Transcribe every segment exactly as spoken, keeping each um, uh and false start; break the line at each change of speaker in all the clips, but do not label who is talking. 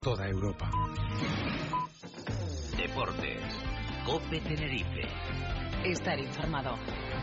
Toda Europa.
Deportes. COPE Tenerife.
Estar informado.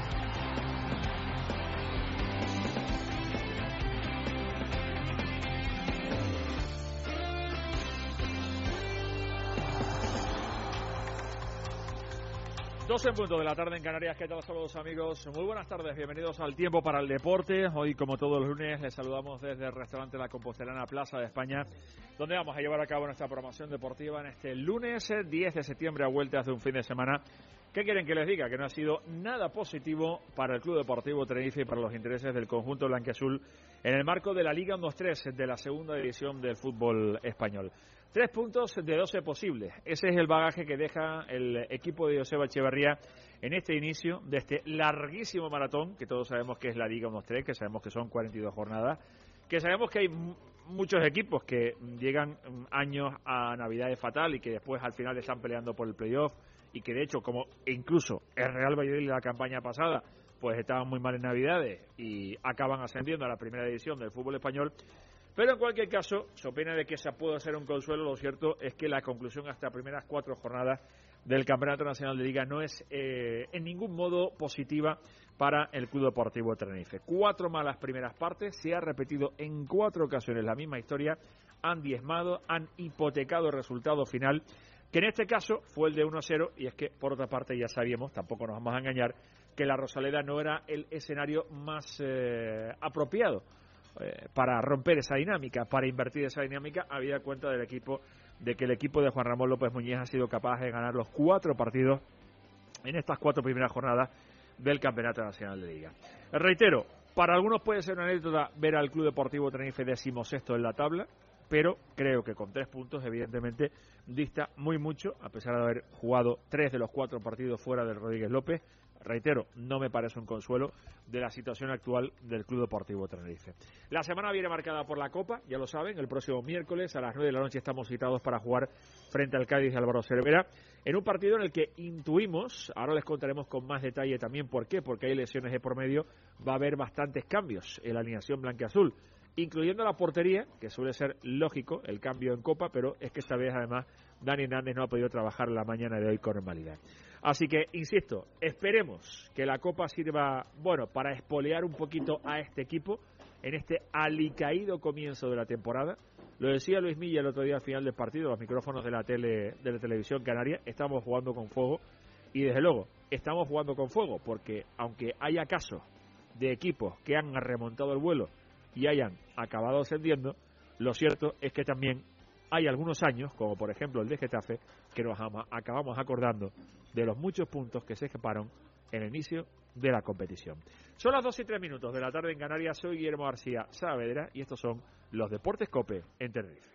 doce en punto de la tarde en Canarias. ¿Qué tal? Saludos, amigos. Muy buenas tardes. Bienvenidos al Tiempo para el Deporte. Hoy, como todos los lunes, les saludamos desde el restaurante La Compostelana Plaza de España, donde vamos a llevar a cabo nuestra programación deportiva en este lunes diez de septiembre, a vueltas de un fin de semana. ¿Qué quieren que les diga? Que no ha sido nada positivo para el Club Deportivo Tenerife y para los intereses del conjunto blanquiazul en el marco de la Liga uno dos tres de la segunda división del fútbol español. Tres puntos de doce posibles. Ese es el bagaje que deja el equipo de Joseba Echeverría en este inicio de este larguísimo maratón, que todos sabemos que es la Liga uno dos tres, que sabemos que son cuarenta y dos jornadas, que sabemos que hay m- muchos equipos que llegan años a Navidades fatal y que después al final están peleando por el playoff, y que de hecho, como incluso el Real Valladolid en la campaña pasada, pues estaban muy mal en Navidades y acaban ascendiendo a la primera división del fútbol español. Pero en cualquier caso, so pena de que esa pueda ser un consuelo, lo cierto es que la conclusión hasta primeras cuatro jornadas del Campeonato Nacional de Liga no es eh, en ningún modo positiva para el Club Deportivo Tenerife. Cuatro malas primeras partes, se ha repetido en cuatro ocasiones la misma historia, han diezmado, han hipotecado el resultado final, que en este caso fue el de uno a cero, y es que por otra parte ya sabíamos, tampoco nos vamos a engañar, que la Rosaleda no era el escenario más eh, apropiado eh, para romper esa dinámica, para invertir esa dinámica, habida cuenta del equipo, de que el equipo de Juan Ramón López Muñiz ha sido capaz de ganar los cuatro partidos en estas cuatro primeras jornadas del Campeonato Nacional de Liga. Reitero, para algunos puede ser una anécdota ver al Club Deportivo Tenerife decimosexto en la tabla, pero creo que con tres puntos, evidentemente, dista muy mucho, a pesar de haber jugado tres de los cuatro partidos fuera del Rodríguez López. Reitero, no me parece un consuelo de la situación actual del Club Deportivo Tenerife. La semana viene marcada por la Copa, ya lo saben, el próximo miércoles a las nueve de la noche estamos citados para jugar frente al Cádiz de Álvaro Cervera, en un partido en el que intuimos, ahora les contaremos con más detalle también por qué, porque hay lesiones de por medio, va a haber bastantes cambios en la alineación blanquiazul, incluyendo la portería, que suele ser lógico el cambio en Copa, pero es que esta vez además Dani Hernández no ha podido trabajar la mañana de hoy con normalidad. Así que, insisto, esperemos que la Copa sirva, bueno, para espolear un poquito a este equipo en este alicaído comienzo de la temporada. Lo decía Luis Milla el otro día al final del partido, los micrófonos de la tele, de la televisión canaria, estamos jugando con fuego, y desde luego, estamos jugando con fuego, porque aunque haya casos de equipos que han remontado el vuelo y hayan acabado ascendiendo, lo cierto es que también hay algunos años, como por ejemplo el de Getafe, que nos acabamos acordando de los muchos puntos que se escaparon en el inicio de la competición. Son las dos y tres minutos de la tarde en Canarias. Soy Guillermo García Saavedra y estos son los Deportes COPE en Tenerife.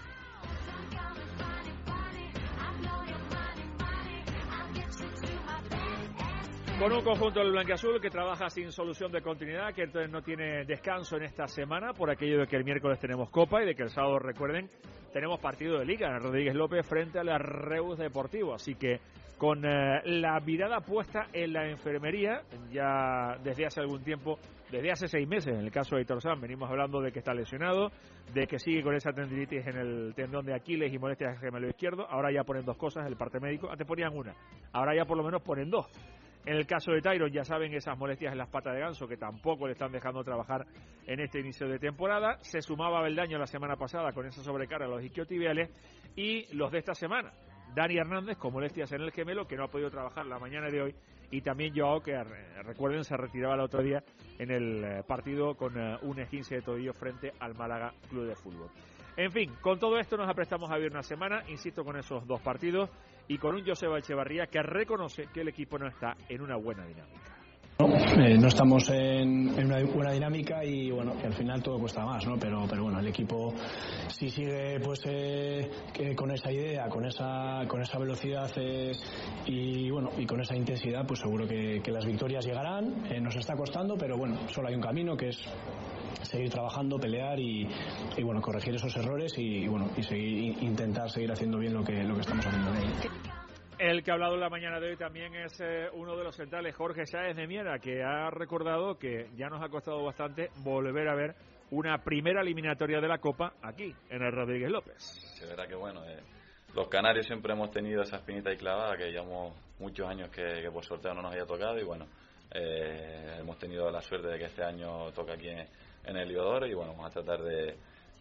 Con un conjunto del blanquiazul que trabaja sin solución de continuidad, que entonces no tiene descanso en esta semana por aquello de que el miércoles tenemos Copa y de que el sábado, recuerden, tenemos partido de Liga en Rodríguez López frente al Reus Deportivo. Así que con eh, la mirada puesta en la enfermería, ya desde hace algún tiempo, desde hace seis meses, en el caso de Aitor Sanz, venimos hablando de que está lesionado, de que sigue con esa tendinitis en el tendón de Aquiles y molestias en el gemelo izquierdo. Ahora ya ponen dos cosas, el parte médico, antes ponían una, ahora ya por lo menos ponen dos. En el caso de Tyron, ya saben, esas molestias en las patas de ganso que tampoco le están dejando trabajar en este inicio de temporada. Se sumaba Beldaño la semana pasada con esa sobrecarga a los isquiotibiales, y los de esta semana, Dani Hernández con molestias en el gemelo, que no ha podido trabajar la mañana de hoy, y también Joao, que recuerden se retiraba el otro día en el partido con un esguince de tobillo frente al Málaga Club de Fútbol. En fin, con todo esto nos aprestamos a vivir una semana, insisto, con esos dos partidos y con un Joseba Echeverría que reconoce que el equipo no está en una buena dinámica.
No, eh, no estamos en, en una buena dinámica y bueno, que al final todo cuesta más, ¿no? Pero, pero bueno, el equipo si sigue pues eh, que con esa idea, con esa con esa velocidad eh, y bueno y con esa intensidad, pues seguro que, que las victorias llegarán. Eh, nos está costando, pero bueno, solo hay un camino que es seguir trabajando, pelear y, y bueno, corregir esos errores y, y bueno y seguir intentar seguir haciendo bien lo que lo que estamos haciendo hoy.
El que ha hablado en la mañana de hoy también es eh, uno de los centrales, Jorge Sáez de Miera, que ha recordado que ya nos ha costado bastante volver a ver una primera eliminatoria de la Copa aquí, en el Rodríguez López.
Sí, es verdad que bueno, eh, los canarios siempre hemos tenido esa espinita ahí clavada, que llevamos muchos años que, que por sorteo no nos había tocado, y bueno, eh, hemos tenido la suerte de que este año toca aquí en, en el Heliodoro, y bueno, vamos a tratar de,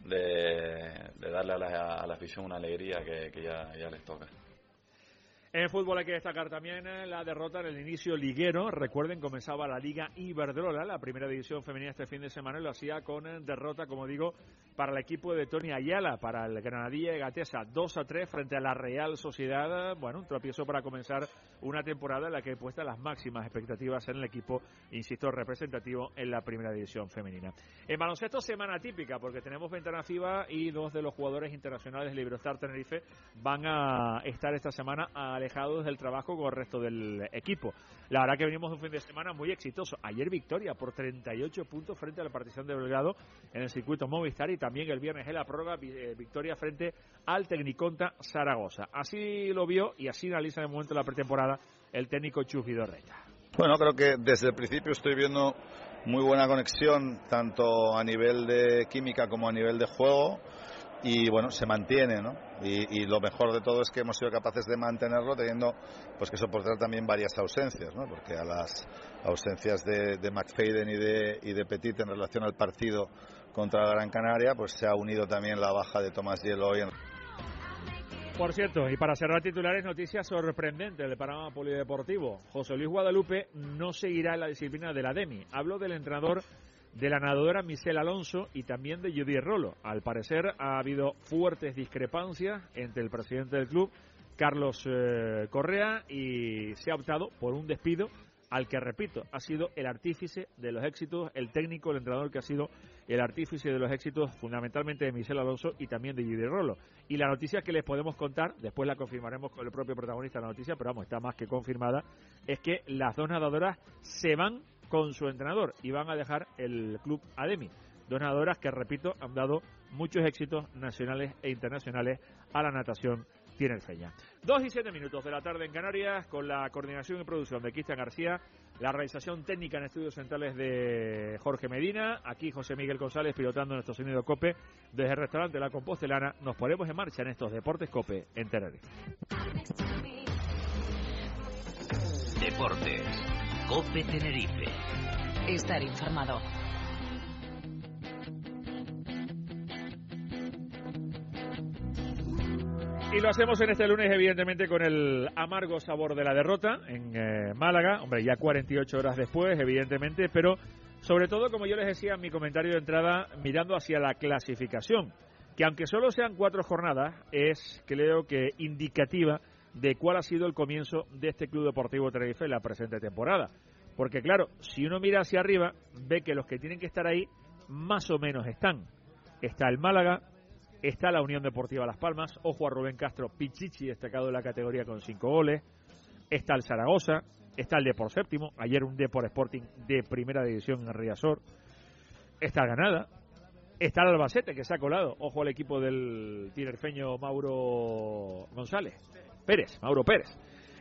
de, de darle a la, a la afición una alegría que, que ya, ya les toca.
En fútbol hay que destacar también la derrota en el inicio liguero. Recuerden, comenzaba la Liga Iberdrola, la primera división femenina este fin de semana, y lo hacía con derrota, como digo, para el equipo de Tony Ayala, para el Granadilla de Gatesa, dos a tres frente a la Real Sociedad. Bueno, un tropiezo para comenzar una temporada en la que he puesto las máximas expectativas en el equipo, insisto, representativo en la primera división femenina. En baloncesto, semana típica, porque tenemos ventana FIBA y dos de los jugadores internacionales de Iberostar Tenerife van a estar esta semana alejados del trabajo con el resto del equipo. La verdad que venimos de un fin de semana muy exitoso. Ayer victoria por treinta y ocho puntos frente al Partizan de Belgrado en el circuito Movistar, y también el viernes en la prórroga victoria frente al Tecniconta Zaragoza. Así lo vio y así analiza en el momento de la pretemporada el técnico Chus Vidorreta.
Bueno, creo que desde el principio estoy viendo muy buena conexión, tanto a nivel de química como a nivel de juego, y bueno, se mantiene, ¿no? Y, y lo mejor de todo es que hemos sido capaces de mantenerlo, teniendo pues que soportar también varias ausencias, ¿no? Porque a las ausencias de, de McFadden y de, y de Petit en relación al partido contra la Gran Canaria, pues se ha unido también la baja de Tomás Hielo hoy en...
Por cierto, y para cerrar titulares, noticia sorprendente del panorama polideportivo. José Luis Guadalupe no seguirá en la disciplina de la D E M I. Hablo del entrenador de la nadadora Michelle Alonso y también de Judy Rolo. Al parecer ha habido fuertes discrepancias entre el presidente del club, Carlos eh, Correa, y se ha optado por un despido al que, repito, ha sido el artífice de los éxitos, el técnico, el entrenador que ha sido el artífice de los éxitos fundamentalmente de Michelle Alonso y también de Judy Rolo. Y la noticia que les podemos contar, después la confirmaremos con el propio protagonista de la noticia, pero vamos, está más que confirmada, es que las dos nadadoras se van con su entrenador y van a dejar el club A D E M I. Dos nadadoras que, repito, han dado muchos éxitos nacionales e internacionales a la natación tinerfeña. Dos y siete minutos de la tarde en Canarias, con la coordinación y producción de Cristian García, la realización técnica en estudios centrales de Jorge Medina, aquí José Miguel González pilotando nuestro sonido COPE desde el restaurante La Compostelana. Nos ponemos en marcha en estos Deportes COPE en Tenerife.
Deportes COPE Tenerife.
Estar informado.
Y lo hacemos en este lunes, evidentemente, con el amargo sabor de la derrota en eh, Málaga. Hombre, ya cuarenta y ocho horas después, evidentemente, pero sobre todo, como yo les decía en mi comentario de entrada, mirando hacia la clasificación, que aunque solo sean cuatro jornadas, es, creo que, indicativa de cuál ha sido el comienzo de este Club Deportivo Tenerife en la presente temporada. Porque, claro, si uno mira hacia arriba, ve que los que tienen que estar ahí, más o menos están. Está el Málaga, está la Unión Deportiva Las Palmas, ojo a Rubén Castro, Pichichi, destacado en la categoría con cinco goles, está el Zaragoza, está el Depor Séptimo, ayer un Depor Sporting de primera división en Riazor, está el Granada, está el Albacete, que se ha colado, ojo al equipo del tinerfeño Mauro González, Pérez, Mauro Pérez,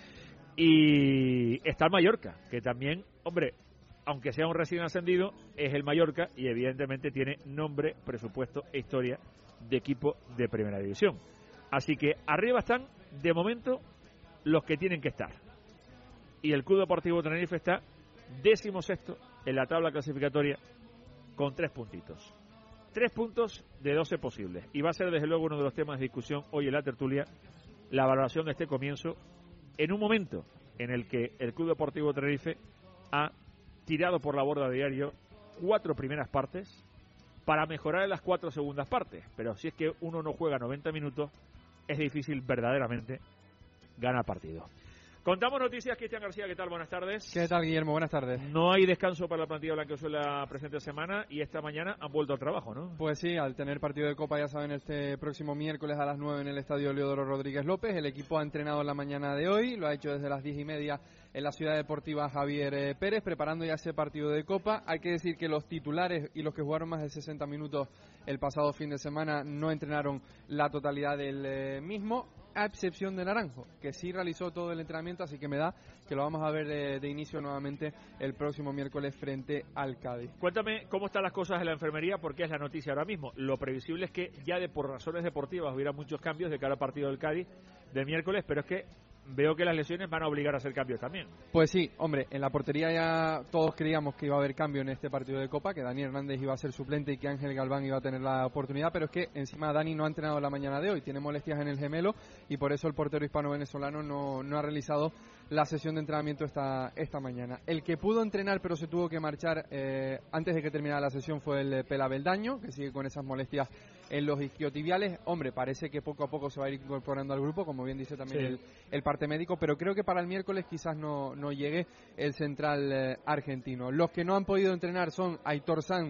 y está el Mallorca, que también, hombre, aunque sea un recién ascendido, es el Mallorca y evidentemente tiene nombre, presupuesto e historia de equipo de primera división. Así que arriba están, de momento, los que tienen que estar. Y el Club Deportivo Tenerife está décimo sexto en la tabla clasificatoria con tres puntitos. Tres puntos de doce posibles. Y va a ser, desde luego, uno de los temas de discusión hoy en la tertulia, la valoración de este comienzo, en un momento en el que el Club Deportivo Tenerife ha tirado por la borda de diario cuatro primeras partes para mejorar en las cuatro segundas partes. Pero si es que uno no juega noventa minutos, es difícil verdaderamente ganar partido. Contamos noticias. Cristian García, ¿qué tal? Buenas tardes.
¿Qué tal, Guillermo? Buenas tardes.
No hay descanso para la plantilla blanquiazul la presente semana y esta mañana han vuelto al trabajo, ¿no?
Pues sí, al tener partido de Copa, ya saben, este próximo miércoles a las nueve en el Estadio Heliodoro Rodríguez López. El equipo ha entrenado en la mañana de hoy, lo ha hecho desde las diez y media en la Ciudad Deportiva Javier eh, Pérez, preparando ya ese partido de Copa. Hay que decir que los titulares y los que jugaron más de sesenta minutos el pasado fin de semana no entrenaron la totalidad del eh, mismo, a excepción de Naranjo, que sí realizó todo el entrenamiento, así que me da que lo vamos a ver de, de inicio nuevamente el próximo miércoles frente al Cádiz.
Cuéntame cómo están las cosas en la enfermería, porque es la noticia ahora mismo. Lo previsible es que ya de por razones deportivas hubiera muchos cambios de cara al partido del Cádiz de miércoles, pero es que veo que las lesiones van a obligar a hacer cambios también.
Pues sí, hombre, en la portería ya todos creíamos que iba a haber cambio en este partido de Copa, que Dani Hernández iba a ser suplente y que Ángel Galván iba a tener la oportunidad, pero es que encima Dani no ha entrenado la mañana de hoy, tiene molestias en el gemelo y por eso el portero hispano-venezolano no, no ha realizado la sesión de entrenamiento esta, esta mañana. El que pudo entrenar pero se tuvo que marchar eh, antes de que terminara la sesión fue el Pela Beldaño, que sigue con esas molestias en los isquiotibiales. Hombre, parece que poco a poco se va a ir incorporando al grupo, como bien dice también sí. el, el parte médico, pero creo que para el miércoles quizás no, no llegue el central eh, argentino. Los que no han podido entrenar son Aitor San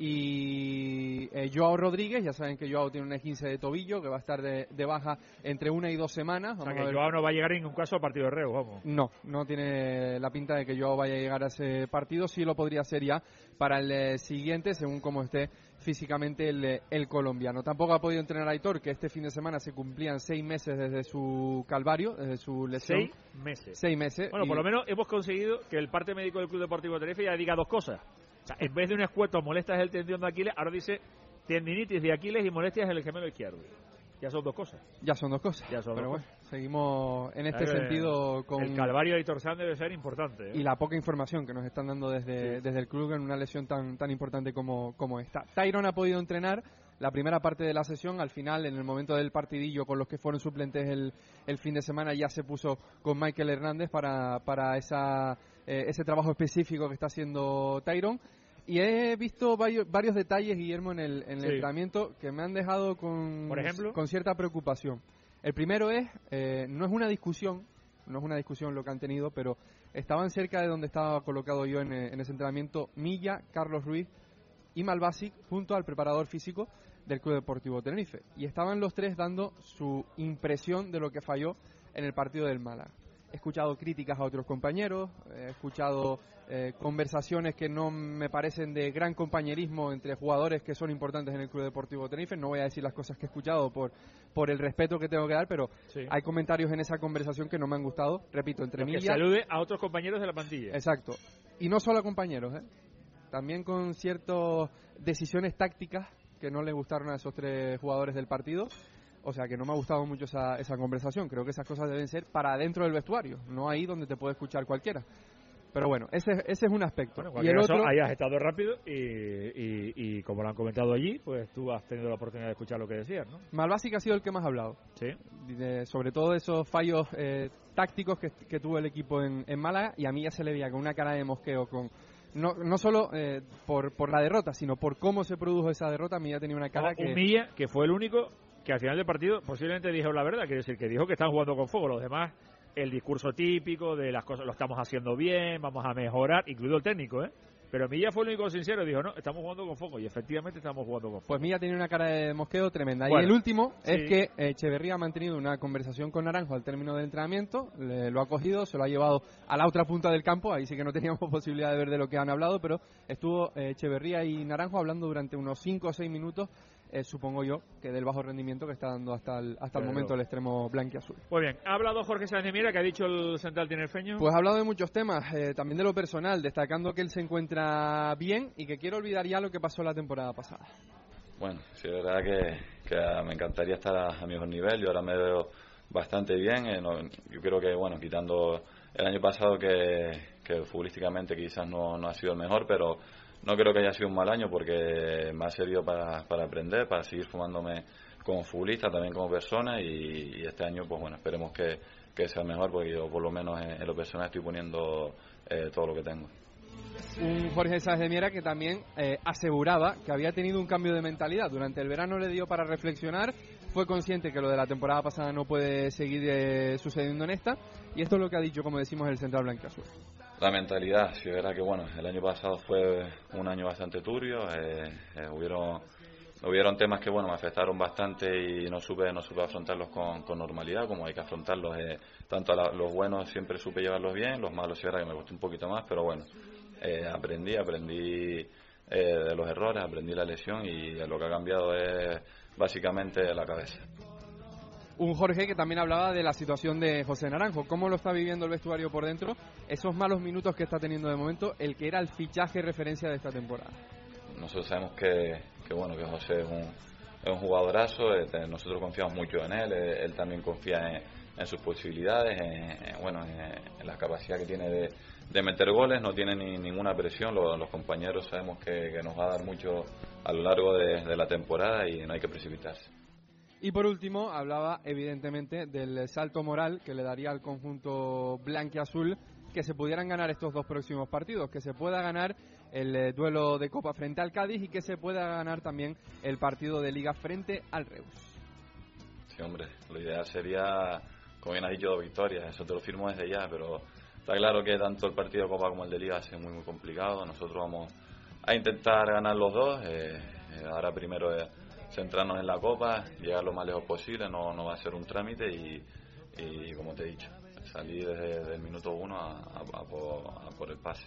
y eh, Joao Rodríguez. Ya saben que Joao tiene un esguince de tobillo que va a estar de, de baja entre una y dos semanas.
Vamos o sea, que Joao no va a llegar en ningún caso al partido de Reus, vamos.
No, no tiene la pinta de que Joao vaya a llegar a ese partido. Sí lo podría ser ya para el eh, siguiente, según cómo esté físicamente el, el colombiano. Tampoco ha podido entrenar a Aitor, que este fin de semana se cumplían seis meses desde su calvario, desde su lesión.
Seis meses.
Seis meses.
Bueno, y... por lo menos hemos conseguido que el parte médico del Club Deportivo Tenerife ya diga dos cosas. O sea, en vez de un escueto, molestias del tendón de Aquiles, ahora dice tendinitis de Aquiles y molestias en el gemelo izquierdo. Ya son dos cosas.
Ya son dos cosas.
Ya son
Pero
dos
bueno,
cosas.
Seguimos en este
Claro,
sentido con...
El calvario de Aitor San debe ser importante, ¿eh?
Y la poca información que nos están dando desde, sí. desde el club en una lesión tan tan importante como, como esta. Tyron ha podido entrenar la primera parte de la sesión. Al final, en el momento del partidillo con los que fueron suplentes el, el fin de semana, ya se puso con Michael Hernández para, para esa, eh, ese trabajo específico que está haciendo Tyron. Y he visto varios, varios detalles, Guillermo, en el, en el sí. entrenamiento que me han dejado con,
¿Por ejemplo?
con cierta preocupación. El primero es, eh, no es una discusión, no es una discusión lo que han tenido, pero estaban cerca de donde estaba colocado yo en, en ese entrenamiento Milla, Carlos Ruiz y Malbasic, junto al preparador físico del Club Deportivo Tenerife. Y estaban los tres dando su impresión de lo que falló en el partido del Málaga. He escuchado críticas a otros compañeros, he escuchado eh, conversaciones que no me parecen de gran compañerismo entre jugadores que son importantes en el Club Deportivo Tenerife. No voy a decir las cosas que he escuchado por, por el respeto que tengo que dar, pero sí. hay comentarios en esa conversación que no me han gustado. Repito, entre Milla...
Que salude a otros compañeros de la plantilla.
Exacto. Y no solo a compañeros, ¿eh? También con ciertas decisiones tácticas que no le gustaron a esos tres jugadores del partido. O sea que no me ha gustado mucho esa, esa conversación. Creo que esas cosas deben ser para adentro del vestuario, no ahí donde te puede escuchar cualquiera. Pero bueno, ese, ese es un aspecto.
Bueno,
y el
caso,
otro,
ahí has estado rápido y, y, y como lo han comentado allí, pues tú has tenido la oportunidad de escuchar lo que decías, ¿no?
Malbasic ha sido el que más ha hablado.
Sí.
De, sobre todo esos fallos eh, tácticos que, que tuvo el equipo en, en Málaga, y a mí ya se le veía con una cara de mosqueo, con no, no solo eh, por, por la derrota, sino por cómo se produjo esa derrota. A mí ya tenía una cara
no,
que...
Un Milla, que fue el único que al final del partido posiblemente dijo la verdad, quiere decir que dijo que están jugando con fuego. Los demás, el discurso típico de las cosas, lo estamos haciendo bien, vamos a mejorar, incluido el técnico, ¿eh? Pero Milla fue el único sincero, dijo, no, estamos jugando con fuego, y efectivamente estamos jugando con fuego.
Pues Milla tiene una cara de mosqueo tremenda.
Bueno,
y el último
sí.
es que Echeverría ha mantenido una conversación con Naranjo al término del entrenamiento, le, lo ha cogido, se lo ha llevado a la otra punta del campo, ahí sí que no teníamos posibilidad de ver de lo que han hablado, pero estuvo eh, Echeverría y Naranjo hablando durante unos cinco o seis minutos, eh, supongo yo, que del bajo rendimiento que está dando hasta el, hasta el momento el extremo blanquiazul.
Muy bien, ha hablado Jorge Sáenz de Miera, que ha dicho el central tinerfeño.
Pues ha hablado de muchos temas, eh, también de lo personal, destacando que él se encuentra bien y que quiere olvidar ya lo que pasó la temporada pasada.
Bueno, sí, es verdad que, que me encantaría estar a, a mi mejor nivel. Yo ahora me veo bastante bien. Eh, no, yo creo que, bueno, quitando el año pasado que, que futbolísticamente quizás no, no ha sido el mejor, pero no creo que haya sido un mal año porque me ha servido para, para aprender, para seguir formándome como futbolista, también como persona, y, y este año, pues bueno, esperemos que, que sea mejor, porque yo por lo menos en, en lo personal estoy poniendo eh, todo lo que tengo.
Un Jorge Sáenz de Miera que también eh, aseguraba que había tenido un cambio de mentalidad. Durante el verano le dio para reflexionar, fue consciente que lo de la temporada pasada no puede seguir eh, sucediendo en esta, y esto es lo que ha dicho, como decimos, el central blanquiazul.
La mentalidad, sí, es verdad que bueno, el año pasado fue un año bastante turbio, eh, eh, hubieron hubieron temas que bueno me afectaron bastante y no supe no supe afrontarlos con, con normalidad, como hay que afrontarlos. Eh, tanto a la, los buenos siempre supe llevarlos bien, los malos sí era que me costó un poquito más, pero bueno, eh, aprendí, aprendí eh, de los errores, aprendí la lesión y lo que ha cambiado es básicamente la cabeza.
Un Jorge que también hablaba de la situación de José Naranjo, cómo lo está viviendo el vestuario por dentro, esos malos minutos que está teniendo de momento, el que era el fichaje referencia de esta temporada.
Nosotros sabemos que, que bueno que José es un, es un jugadorazo, eh, nosotros confiamos mucho en él, eh, él también confía en, en sus posibilidades, en, en, bueno, en, en la capacidad que tiene de, de meter goles, no tiene ni, ninguna presión, los, los compañeros sabemos que, que nos va a dar mucho a lo largo de, de la temporada y no hay que precipitarse.
Y por último, hablaba evidentemente del salto moral que le daría al conjunto blanquiazul que se pudieran ganar estos dos próximos partidos, que se pueda ganar el eh, duelo de Copa frente al Cádiz y que se pueda ganar también el partido de Liga frente al Reus.
Sí, hombre, lo ideal sería, como bien has dicho, dos victorias, eso te lo firmo desde ya, pero está claro que tanto el partido de Copa como el de Liga va a ser muy muy complicado. Nosotros vamos a intentar ganar los dos, eh, eh, ahora primero es centrarnos en la Copa, llegar lo más lejos posible, no, no va a ser un trámite y, y como te he dicho, salir desde el minuto uno a, a, a, por, a por el pase.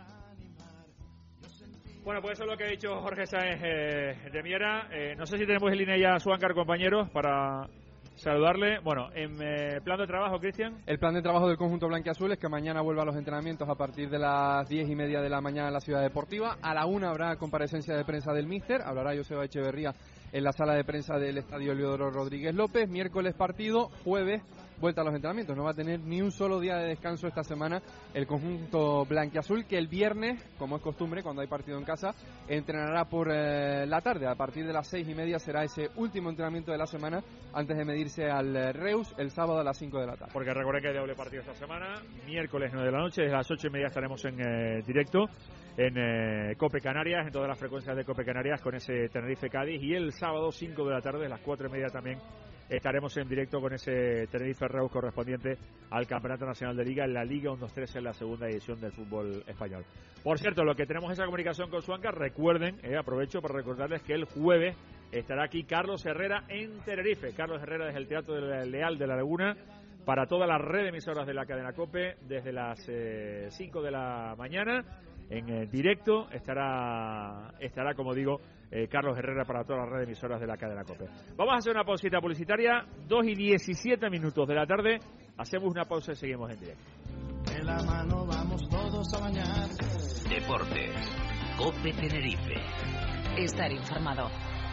Bueno, pues eso es lo que ha dicho Jorge Sáenz eh, de Miera. Eh, no sé si tenemos en línea ya a Suáncar, compañeros, para saludarle. Bueno, en eh, plan de trabajo, Cristian.
El plan de trabajo del conjunto blanquiazul es que mañana vuelva a los entrenamientos a partir de las diez y media de la mañana en la Ciudad Deportiva. A la una habrá comparecencia de prensa del míster, hablará Joseba Echeverría en la sala de prensa del Estadio Leodoro Rodríguez López. Miércoles partido, jueves vuelta a los entrenamientos. No va a tener ni un solo día de descanso esta semana el conjunto blanquiazul, que el viernes, como es costumbre cuando hay partido en casa, entrenará por eh, la tarde. A partir de las seis y media será ese último entrenamiento de la semana antes de medirse al eh, Reus el sábado a las cinco de la tarde.
Porque recuerden que hay doble partido esta semana, miércoles nueve de la noche, desde las ocho y media estaremos en eh, directo en eh, Cope Canarias, en todas las frecuencias de Cope Canarias con ese Tenerife Cádiz, y el sábado cinco de la tarde, a las cuatro y media también estaremos en directo con ese Tenerife Reus correspondiente al Campeonato Nacional de Liga, en la Liga uno dos tres en la segunda edición del fútbol español. Por cierto, lo que tenemos esa comunicación con Suáncar, recuerden, eh, aprovecho para recordarles que el jueves estará aquí Carlos Herrera en Tenerife. Carlos Herrera desde el Teatro del Leal de la Laguna para toda la red de emisoras de la cadena COPE desde las eh, cinco de la mañana en eh, directo. Estará, estará como digo, Eh, Carlos Herrera para todas las redes emisoras de la cadena COPE. Vamos a hacer una pausita publicitaria, dos y diecisiete minutos de la tarde. Hacemos una pausa y seguimos en directo.
De la mano vamos todos a bañar.
Deportes. COPE Tenerife.
Estar informado.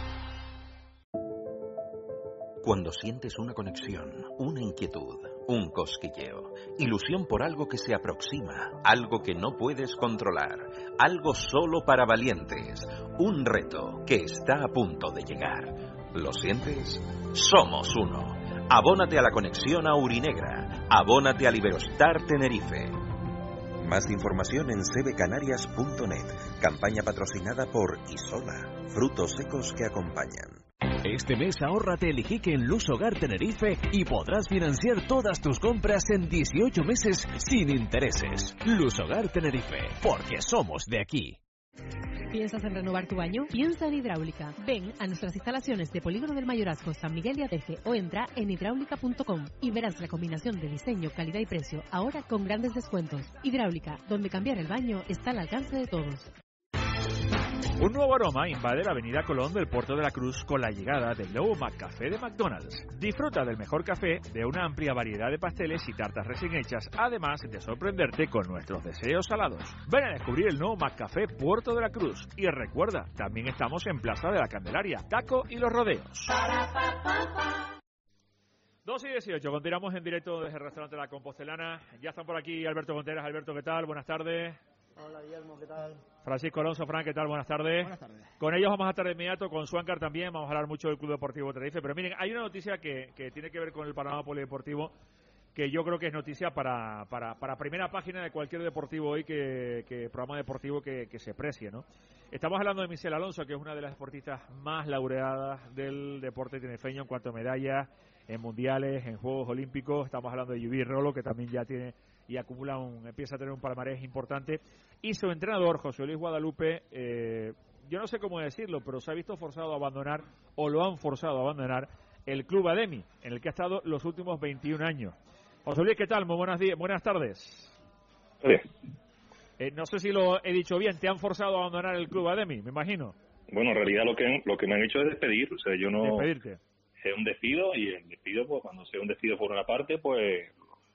Cuando sientes una conexión, una inquietud, un cosquilleo, ilusión por algo que se aproxima, algo que no puedes controlar, algo solo para valientes, un reto que está a punto de llegar. ¿Lo sientes? Somos uno. Abónate a la conexión Aurinegra. Abónate al Iberostar Tenerife.
Más información en cbcanarias punto net. Campaña patrocinada por Isola. Frutos secos que acompañan.
Este mes ahórrate el Iquique en Luz Hogar Tenerife y podrás financiar todas tus compras en dieciocho meses sin intereses. Luz Hogar Tenerife, porque somos de aquí.
¿Piensas en renovar tu baño? Piensa en Hidráulica. Ven a nuestras instalaciones de Polígono del Mayorazgo, San Miguel de Ateje o entra en hidráulica punto com y verás la combinación de diseño, calidad y precio, ahora con grandes descuentos. Hidráulica, donde cambiar el baño está al alcance de todos.
Un nuevo aroma invade la avenida Colón del Puerto de la Cruz con la llegada del nuevo McCafé de McDonald's. Disfruta del mejor café, de una amplia variedad de pasteles y tartas recién hechas, además de sorprenderte con nuestros deseos salados. Ven a descubrir el nuevo McCafé Puerto de la Cruz. Y recuerda, también estamos en Plaza de la Candelaria, Taco y Los Rodeos. dos y dieciocho, continuamos en directo desde el restaurante La Compostelana. Ya están por aquí Alberto Conteras. Alberto, ¿qué tal? Buenas tardes.
Hola Guillermo, ¿qué tal?
Francisco Alonso, Fran, ¿qué tal? Buenas tardes.
Buenas tardes.
Con ellos vamos a estar de inmediato, con Suáncar también, vamos a hablar mucho del Club Deportivo Tenerife, pero miren, hay una noticia que, que tiene que ver con el panorama polideportivo, que yo creo que es noticia para, para, para primera página de cualquier deportivo hoy, que, que programa deportivo que, que se precie, ¿no? Estamos hablando de Michelle Alonso, que es una de las deportistas más laureadas del deporte tinerifeño en cuanto a medallas en mundiales, en Juegos Olímpicos. Estamos hablando de Yubi Rolo, que también ya tiene y acumula un, empieza a tener un palmarés importante, y su entrenador, José Luis Guadalupe, eh, yo no sé cómo decirlo, pero se ha visto forzado a abandonar, o lo han forzado a abandonar, el Club Ademi, en el que ha estado los últimos veintiún años. José Luis, ¿qué tal? Muy buenas, buenas tardes.
Sí.
Eh, no sé si lo he dicho bien, te han forzado a abandonar el Club Ademi, me imagino.
Bueno, en realidad lo que lo que me han hecho es despedir, o sea, yo no...
Despedirte.
Es un despido, y el despido, pues cuando sea un despido por una parte, pues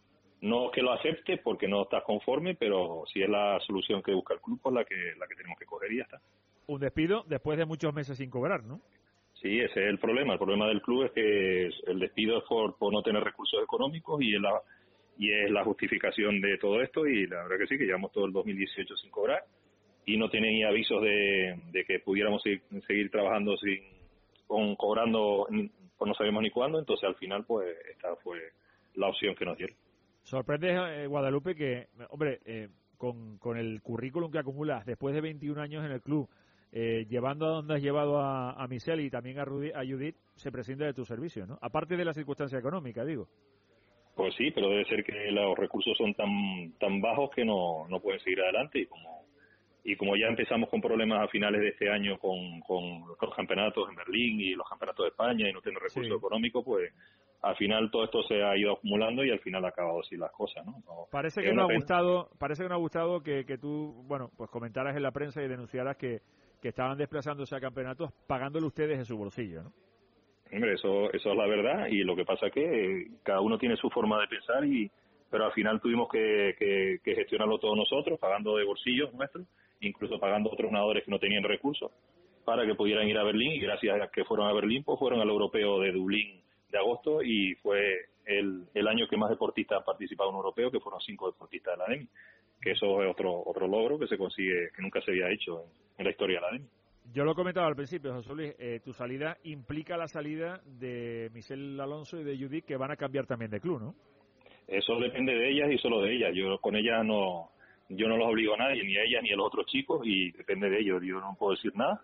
no que lo acepte porque no estás conforme, pero si es la solución que busca el club, pues la que, la que tenemos que coger y ya está.
Un despido después de muchos meses sin cobrar, ¿no?
Sí, ese es el problema. El problema del club es que el despido es por, por no tener recursos económicos y es, la, y es la justificación de todo esto, y la verdad que sí, que llevamos todo el dos mil dieciocho sin cobrar y no tienen ni avisos de, de que pudiéramos seguir, seguir trabajando sin con, cobrando, pues no sabemos ni cuándo, entonces al final pues esta fue la opción que nos dieron.
Sorprende, eh, Guadalupe, que, hombre, eh, con, con el currículum que acumulas después de veintiún años en el club, Eh, llevando a donde has llevado a, a Michelle y también a, Rudy, a Judith, se prescinde de tu servicio, ¿no? Aparte de la circunstancia económica, digo.
Pues sí, pero debe ser que los recursos son tan tan bajos que no, no pueden seguir adelante, y como y como ya empezamos con problemas a finales de este año con, con los campeonatos en Berlín y los campeonatos de España y no tener recursos sí. económicos, pues al final todo esto se ha ido acumulando y al final ha acabado así las cosas, ¿no? No,
parece que no ha gustado, parece que no ha gustado que, que tú, bueno, pues comentaras en la prensa y denunciaras que que estaban desplazándose a campeonatos pagándole ustedes de su bolsillo, ¿no?
Hombre, eso eso es la verdad, y lo que pasa es que cada uno tiene su forma de pensar, y pero al final tuvimos que, que, que gestionarlo todos nosotros, pagando de bolsillos nuestros, incluso pagando a otros nadadores que no tenían recursos, para que pudieran ir a Berlín, y gracias a que fueron a Berlín, pues fueron al europeo de Dublín de agosto, y fue el, el año que más deportistas han participado en un europeo, que fueron cinco deportistas de la Ademi, que eso es otro otro logro que se consigue, que nunca se había hecho en, en la historia de la Ademi.
Yo lo comentaba al principio, José Luis, eh, tu salida implica la salida de Michelle Alonso y de Judith, que van a cambiar también de club, ¿no?
Eso depende de ellas y solo de ellas. Yo con ellas no, yo no los obligo a nadie, ni a ellas ni a los otros chicos, y depende de ellos. Yo no puedo decir nada,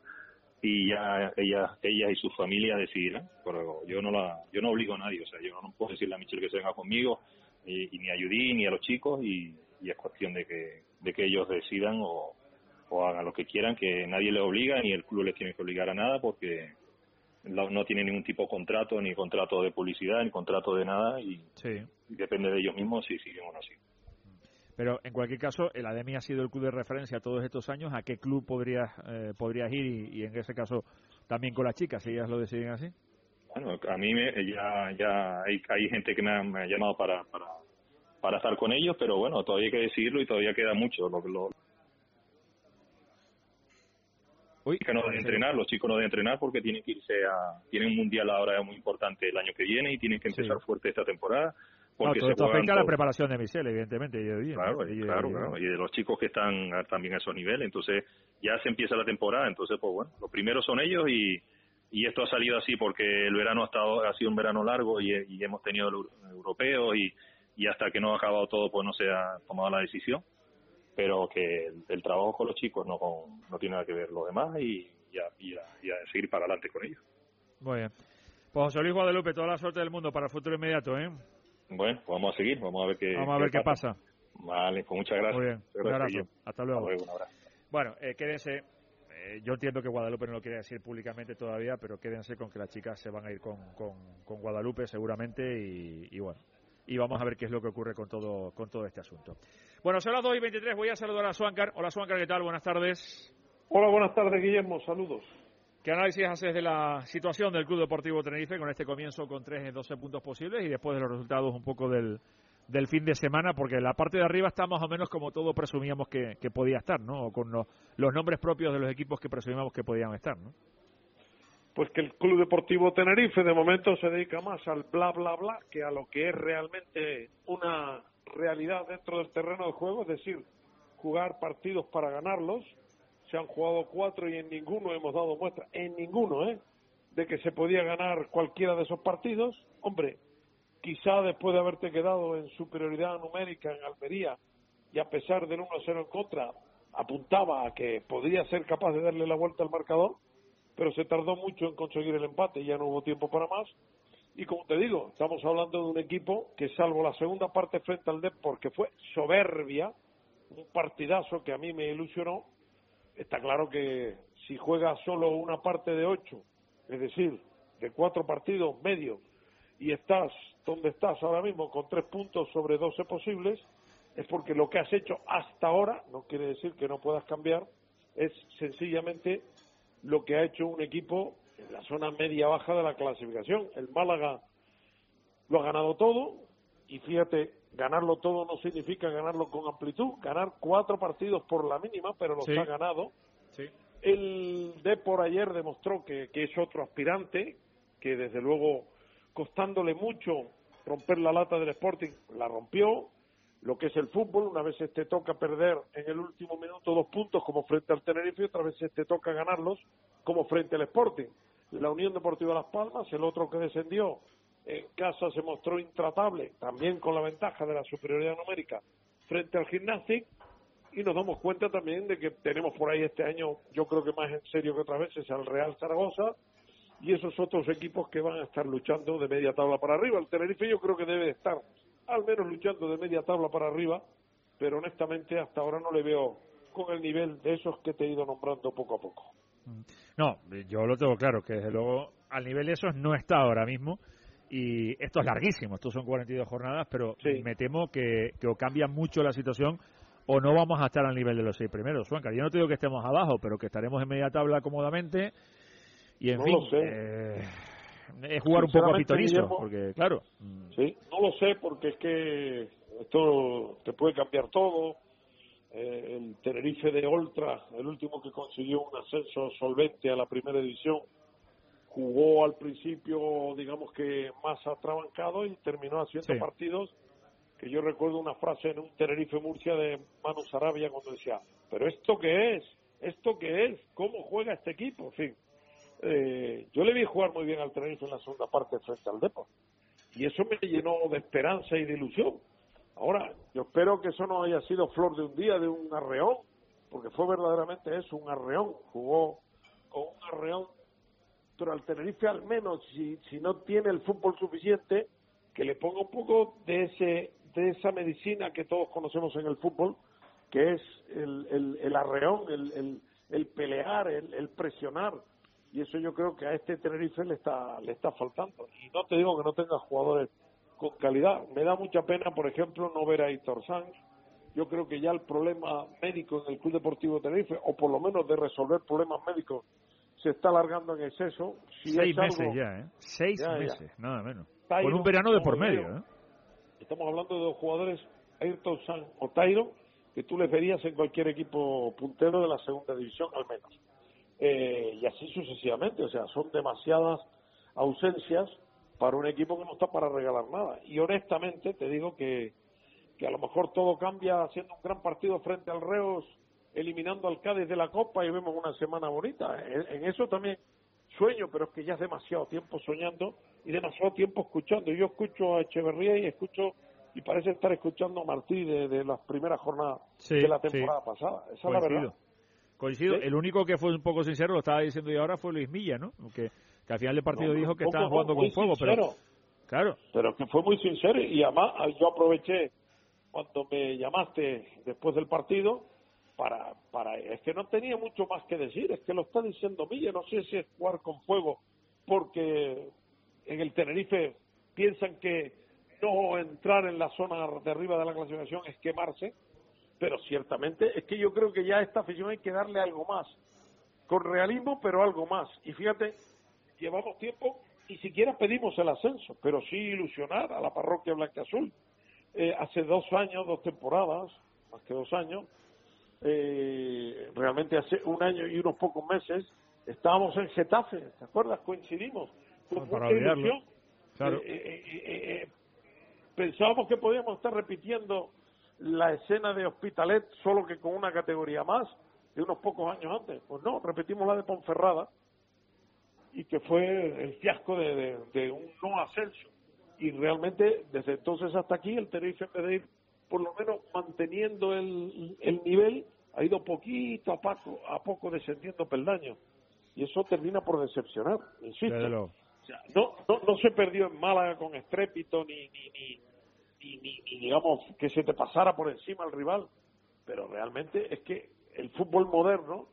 y ya ellas ellas y sus familias decidirán, pero yo no la yo no obligo a nadie, o sea, yo no puedo decirle a Michelle que se venga conmigo, y, y ni a Judith ni a los chicos, y y es cuestión de que de que ellos decidan o, o hagan lo que quieran, que nadie les obliga, ni el club les tiene que obligar a nada, porque no, no tiene ningún tipo de contrato, ni contrato de publicidad, ni contrato de nada, y,
sí.
y depende de ellos mismos si siguen o no siguen.
Pero en cualquier caso, el Ademi ha sido el club de referencia todos estos años. ¿A qué club podrías eh, podrías ir, y, y en ese caso también con las chicas, si ellas lo deciden así?
Bueno, a mí me, ya ya hay, hay gente que me ha, me ha llamado para para para estar con ellos, pero bueno, todavía hay que decidirlo y todavía queda mucho. Lo, lo,
Uy,
que no deben entrenar, los chicos no deben entrenar porque tienen que irse a, tienen un mundial ahora muy importante el año que viene y tienen que empezar sí. fuerte esta temporada. Porque
no, todo
se
esto afecta
todo.
a la preparación de Michelle, evidentemente. Y de
claro,
y de,
claro,
y de,
claro, y de los chicos que están también a esos niveles. Entonces ya se empieza la temporada, entonces pues bueno, los primeros son ellos, y y esto ha salido así porque el verano ha estado ha sido un verano largo, y, y hemos tenido el europeo, y y hasta que no ha acabado todo pues no se ha tomado la decisión, pero que el, el trabajo con los chicos no con, no tiene nada que ver los demás, y ya y a, y a seguir para adelante con ellos.
Muy bien. Pues José Luis Guadalupe, toda la suerte del mundo para el futuro inmediato, ¿eh?
Bueno, pues vamos a seguir, vamos a ver qué
vamos a ver qué pasa.
pasa. Vale, pues muchas gracias.
Muy bien, un abrazo. Hasta luego.
Hasta luego, un abrazo.
Bueno, eh, quédense. Eh, yo entiendo que Guadalupe no lo quiere decir públicamente todavía, pero quédense con que las chicas se van a ir con, con, con Guadalupe seguramente, y, y bueno. Y vamos a ver qué es lo que ocurre con todo con todo este asunto. Bueno, son las dos y veintitrés, voy a saludar a Suancar. Hola Suancar, ¿qué tal? Buenas tardes.
Hola, buenas tardes, Guillermo, saludos.
¿Qué análisis haces de la situación del Club Deportivo Tenerife con este comienzo con tres de doce puntos posibles y después de los resultados un poco del, del fin de semana? Porque la parte de arriba está más o menos como todo presumíamos que, que podía estar, ¿no? O con los, los nombres propios de los equipos que presumíamos que podían estar, ¿no?
Pues que el Club Deportivo Tenerife de momento se dedica más al bla bla bla que a lo que es realmente una realidad dentro del terreno de juego, es decir, jugar partidos para ganarlos. Se han jugado cuatro y en ninguno hemos dado muestra, en ninguno, ¿eh?, de que se podía ganar cualquiera de esos partidos. Hombre, quizá después de haberte quedado en superioridad numérica en Almería, y a pesar del uno a cero en contra, apuntaba a que podría ser capaz de darle la vuelta al marcador, pero se tardó mucho en conseguir el empate y ya no hubo tiempo para más. Y como te digo, estamos hablando de un equipo que, salvo la segunda parte frente al Depor, que fue soberbia, un partidazo que a mí me ilusionó, está claro que si juegas solo una parte de ocho, es decir, de cuatro partidos medio, y estás donde estás ahora mismo con tres puntos sobre doce posibles, es porque lo que has hecho hasta ahora, no quiere decir que no puedas cambiar, es sencillamente lo que ha hecho un equipo en la zona media-baja de la clasificación. El Málaga lo ha ganado todo, y fíjate, ganarlo todo no significa ganarlo con amplitud, ganar cuatro partidos por la mínima, pero los
sí.
ha ganado.
Sí.
El Depor ayer demostró que, que es otro aspirante, que desde luego costándole mucho romper la lata del Sporting, la rompió. Lo que es el fútbol, una vez te toca perder en el último minuto dos puntos como frente al Tenerife, y otra vez te toca ganarlos como frente al Sporting. La Unión Deportiva Las Palmas, el otro que descendió en casa, se mostró intratable, también con la ventaja de la superioridad numérica frente al Gimnàstic, y nos damos cuenta también de que tenemos por ahí este año, yo creo que más en serio que otras veces, al Real Zaragoza y esos otros equipos que van a estar luchando de media tabla para arriba. El Tenerife yo creo que debe estar al menos luchando de media tabla para arriba, pero honestamente hasta ahora no le veo con el nivel de esos que te he ido nombrando poco a poco.
No, yo lo tengo claro, que desde luego al nivel de esos no está ahora mismo, y esto es larguísimo, estos son cuarenta y dos jornadas, pero sí. me temo que, que o cambia mucho la situación o no vamos a estar al nivel de los seis primeros. Suanca, yo no te digo que estemos abajo, pero que estaremos en media tabla cómodamente, y en
no
fin...
Lo sé.
Eh... es jugar un poco a pitorizo, porque claro.
Sí, no lo sé, porque es que esto te puede cambiar todo. Eh, el Tenerife de Oltra, el último que consiguió un ascenso solvente a la primera división, jugó al principio, digamos que más atrabancado, y terminó haciendo sí. partidos que yo recuerdo una frase en un Tenerife Murcia de Manu Sarabia cuando decía, pero ¿esto qué es? ¿Esto qué es? ¿Cómo juega este equipo? En fin. Eh, yo le vi jugar muy bien al Tenerife en la segunda parte frente al Depor, y eso me llenó de esperanza y de ilusión. Ahora, yo espero que eso no haya sido flor de un día, de un arreón, porque fue verdaderamente eso, un arreón. Jugó con un arreón, pero al Tenerife al menos, si, si no tiene el fútbol suficiente, que le ponga un poco de ese de esa medicina que todos conocemos en el fútbol, que es el, el, el arreón, el, el, el pelear, el, el presionar. Y eso yo creo que a este Tenerife le está le está faltando. Y no te digo que no tenga jugadores con calidad. Me da mucha pena, por ejemplo, no ver a Hitor Sanz. Yo creo que ya el problema médico en el Club Deportivo Tenerife, o por lo menos de resolver problemas médicos, se está alargando en exceso. Si
Seis
es
meses
algo,
ya, ¿eh? Seis
ya,
meses,
ya.
nada menos.
Tyron,
con un verano de por medio, ¿eh?
Estamos hablando de dos jugadores, Ayrton Sanz o Tyron, que tú les verías en cualquier equipo puntero de la segunda división, al menos. Eh, y así sucesivamente, o sea, son demasiadas ausencias para un equipo que no está para regalar nada. Y honestamente te digo que, que a lo mejor todo cambia haciendo un gran partido frente al Reus, eliminando al Cádiz de la Copa, y vemos una semana bonita. En, en eso también sueño, pero es que ya es demasiado tiempo soñando y demasiado tiempo escuchando. Yo escucho a Echeverría y escucho, y parece estar escuchando a Martí de, de las primeras jornadas sí, de la temporada sí. pasada. Esa Coincido. es la verdad.
Coincido. ¿Sí? El único que fue un poco sincero, lo estaba diciendo yo ahora, fue Luis Milla, ¿no? Que, que al final del partido no, dijo que estaban jugando con fuego,
sincero,
pero claro.
Pero que fue muy sincero, y además yo aproveché cuando me llamaste después del partido para para es que no tenía mucho más que decir, es que lo está diciendo Milla. No sé si es jugar con fuego porque en el Tenerife piensan que no entrar en la zona de arriba de la clasificación es quemarse, pero ciertamente es que yo creo que ya a esta afición hay que darle algo más, con realismo, pero algo más. Y fíjate, llevamos tiempo, ni siquiera pedimos el ascenso, pero sí ilusionar a la parroquia blancaazul. Eh, hace dos años, dos temporadas, más que dos años, eh, realmente hace un año y unos pocos meses, estábamos en Getafe, ¿te acuerdas? Coincidimos con
Para
mucha ilusión.
Claro.
Eh, eh, eh, eh, pensábamos que podíamos estar repitiendo la escena de Hospitalet, solo que con una categoría más, de unos pocos años antes. Pues no, repetimos la de Ponferrada, y que fue el fiasco de, de, de un no ascenso. Y realmente, desde entonces hasta aquí, el Tenerife, en vez de ir por lo menos manteniendo el, el nivel, ha ido poquito a poco, a poco descendiendo peldaños. Y eso termina por decepcionar, insisto. O sea, no, no, no se perdió en Málaga con estrépito, ni, ni, ni, ni, ni, ni digamos que se te pasara por encima el rival. Pero realmente es que el fútbol moderno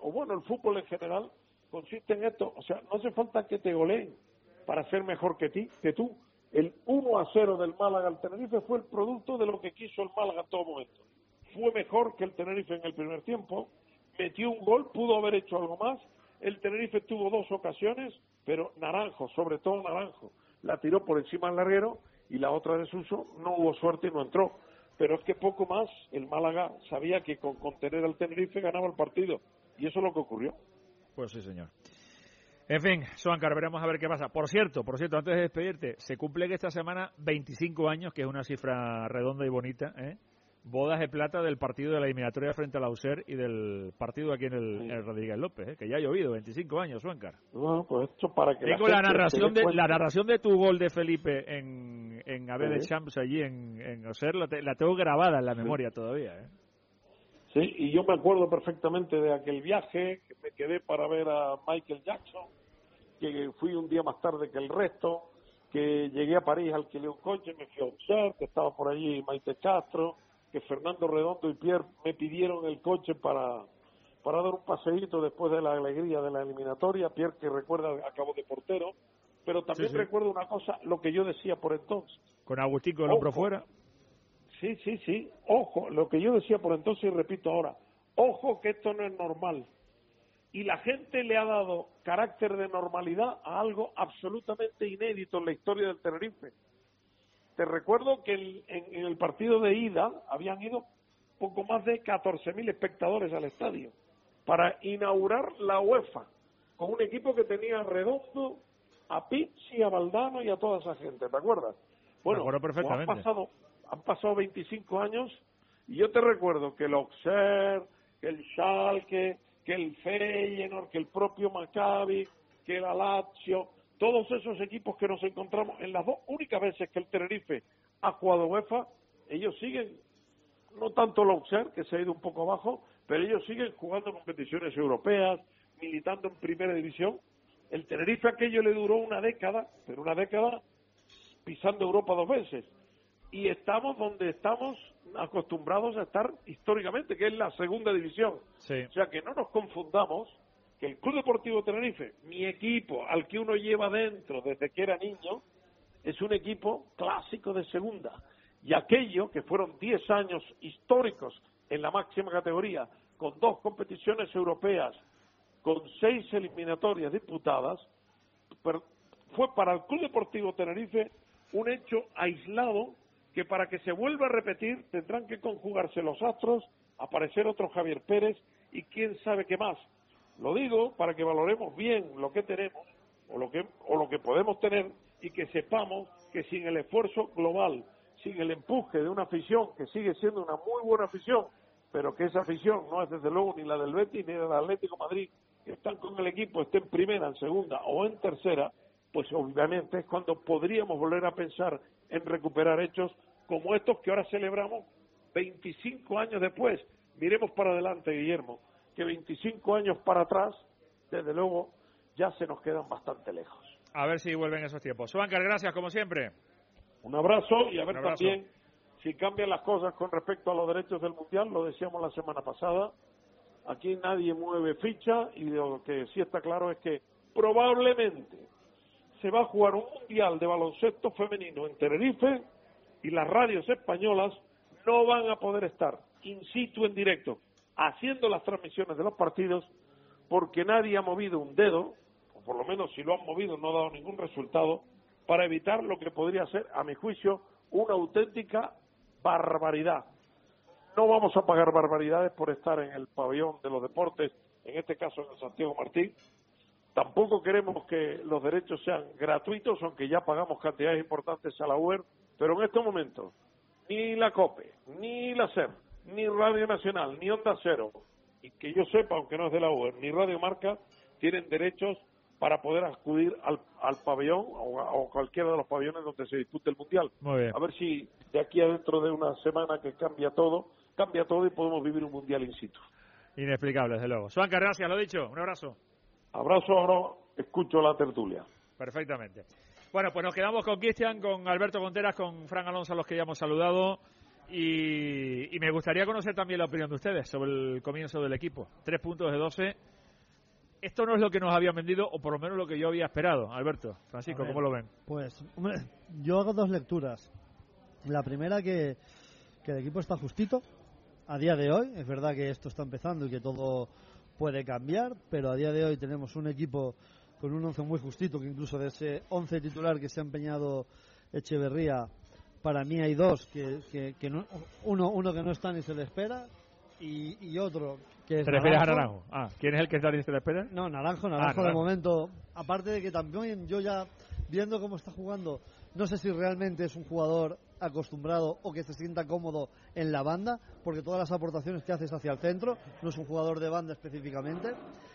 o bueno, el fútbol en general, consiste en esto. O sea, no hace falta que te goleen para ser mejor que ti, que tú. El uno a cero del Málaga al Tenerife fue el producto de lo que quiso el Málaga en todo momento. Fue mejor que el Tenerife en el primer tiempo, metió un gol, pudo haber hecho algo más. El Tenerife tuvo dos ocasiones, pero Naranjo, sobre todo Naranjo, la tiró por encima del larguero y la otra de Suso no hubo suerte y no entró. Pero es que poco más, el Málaga sabía que con contener al Tenerife ganaba el partido, y eso es lo que ocurrió.
Pues sí, señor. En fin, Suáncar, veremos a ver qué pasa. Por cierto, por cierto, antes de despedirte, se cumple que esta semana veinticinco años, que es una cifra redonda y bonita, ¿eh? Bodas de plata del partido de la eliminatoria frente a la U C E R y del partido aquí en el, sí. en el Rodríguez López, ¿eh? Que ya ha llovido, veinticinco años, Suáncar.
Bueno, pues esto para que
Tengo la, la narración de la narración de tu gol de Felipe en, en A B de sí. Champs allí en, en O C E R, la, te, la tengo grabada en la memoria sí. todavía, ¿eh?
Sí, y yo me acuerdo perfectamente de aquel viaje, que me quedé para ver a Michael Jackson, que fui un día más tarde que el resto, que llegué a París, alquilé un coche, me fui a observar, que estaba por allí Maite Castro, que Fernando Redondo y Pierre me pidieron el coche para, para dar un paseíto después de la alegría de la eliminatoria. Pierre, que recuerda, acabó de portero, pero también sí, sí. recuerdo una cosa, lo que yo decía por entonces.
Con Agustico el hombro fuera.
Sí, sí, sí, ojo, lo que yo decía por entonces y repito ahora, ojo que esto no es normal. Y la gente le ha dado carácter de normalidad a algo absolutamente inédito en la historia del Tenerife. Te recuerdo que el, en, en el partido de ida habían ido poco más de catorce mil espectadores al estadio para inaugurar la UEFA, con un equipo que tenía a Redondo, a Pizzi, a Valdano y a toda esa gente, ¿te acuerdas? Bueno,
Me acuerdo perfectamente.
Han pasado, han pasado veinticinco años y yo te recuerdo que el Auxerre, que el Schalke, que el Feyenoord, que el propio Maccabi, que el Lazio, todos esos equipos que nos encontramos en las dos únicas veces que el Tenerife ha jugado UEFA, ellos siguen, no tanto el Auxerre, que se ha ido un poco abajo, pero ellos siguen jugando competiciones europeas, militando en primera división. El Tenerife aquello le duró una década, pero una década pisando Europa dos veces. Y estamos donde estamos acostumbrados a estar históricamente, que es la segunda división.
Sí.
O sea, que no nos confundamos que el Club Deportivo Tenerife, mi equipo, al que uno lleva dentro desde que era niño, es un equipo clásico de segunda. Y aquello, que fueron diez años históricos en la máxima categoría, con dos competiciones europeas, con seis eliminatorias disputadas, fue para el Club Deportivo Tenerife un hecho aislado que para que se vuelva a repetir tendrán que conjugarse los astros, aparecer otro Javier Pérez y quién sabe qué más. Lo digo para que valoremos bien lo que tenemos o lo que, o lo que podemos tener y que sepamos que sin el esfuerzo global, sin el empuje de una afición que sigue siendo una muy buena afición, pero que esa afición no es desde luego ni la del Betis ni del Atlético de Madrid, que están con el equipo, esté en primera, en segunda o en tercera, pues obviamente es cuando podríamos volver a pensar en recuperar hechos como estos que ahora celebramos veinticinco años después. Miremos para adelante, Guillermo, que veinticinco años para atrás, desde luego, ya se nos quedan bastante lejos.
A ver si vuelven esos tiempos. Suáncar, gracias, como siempre.
Un abrazo y a ver también si cambian las cosas con respecto a los derechos del Mundial. Lo decíamos la semana pasada. Aquí nadie mueve ficha y lo que sí está claro es que probablemente se va a jugar un Mundial de baloncesto femenino en Tenerife y las radios españolas no van a poder estar in situ en directo haciendo las transmisiones de los partidos porque nadie ha movido un dedo, o por lo menos si lo han movido no ha dado ningún resultado, para evitar lo que podría ser, a mi juicio, una auténtica barbaridad. No vamos a pagar barbaridades por estar en el pabellón de los deportes, en este caso en el Santiago Martín. Tampoco queremos que los derechos sean gratuitos, aunque ya pagamos cantidades importantes a la U E R, pero en estos momentos ni la COPE, ni la S E R, ni Radio Nacional, ni Onda Cero, y que yo sepa, aunque no es de la U E R, ni Radio Marca, tienen derechos para poder acudir al, al pabellón o a o cualquiera de los pabellones donde se dispute el Mundial.
Muy bien.
A ver si de aquí a dentro de una semana que cambia todo, cambia todo y podemos vivir un Mundial in situ.
Inexplicable, desde luego. Suáncar, gracias, lo dicho. Un abrazo.
Abrazo, ahora escucho la tertulia.
Perfectamente. Bueno, pues nos quedamos con Cristian, con Alberto Conteras, con Fran Alonso, a los que ya hemos saludado. Y, y me gustaría conocer también la opinión de ustedes sobre el comienzo del equipo. Tres puntos de doce esto no es lo que nos habían vendido, o por lo menos lo que yo había esperado. Alberto, Francisco,
ver,
¿cómo lo ven?
Pues, hombre, yo hago dos lecturas. La primera, que, que el equipo está justito a día de hoy. Es verdad que esto está empezando y que todo puede cambiar, pero a día de hoy tenemos un equipo con un once muy justito, que incluso de ese once titular que se ha empeñado Echeverría, para mí hay dos que, que, que no, uno, uno que no está ni se le espera, y, y otro que es
¿Te refieres
Naranjo.
a Naranjo? Ah, ¿quién es el que está ni se le espera?
No, Naranjo, Naranjo,
Ah, Naranjo.
de momento, aparte de que también yo ya, viendo cómo está jugando, no sé si realmente es un jugador acostumbrado o que se sienta cómodo en la banda, porque todas las aportaciones que hace es hacia el centro, no es un jugador de banda específicamente.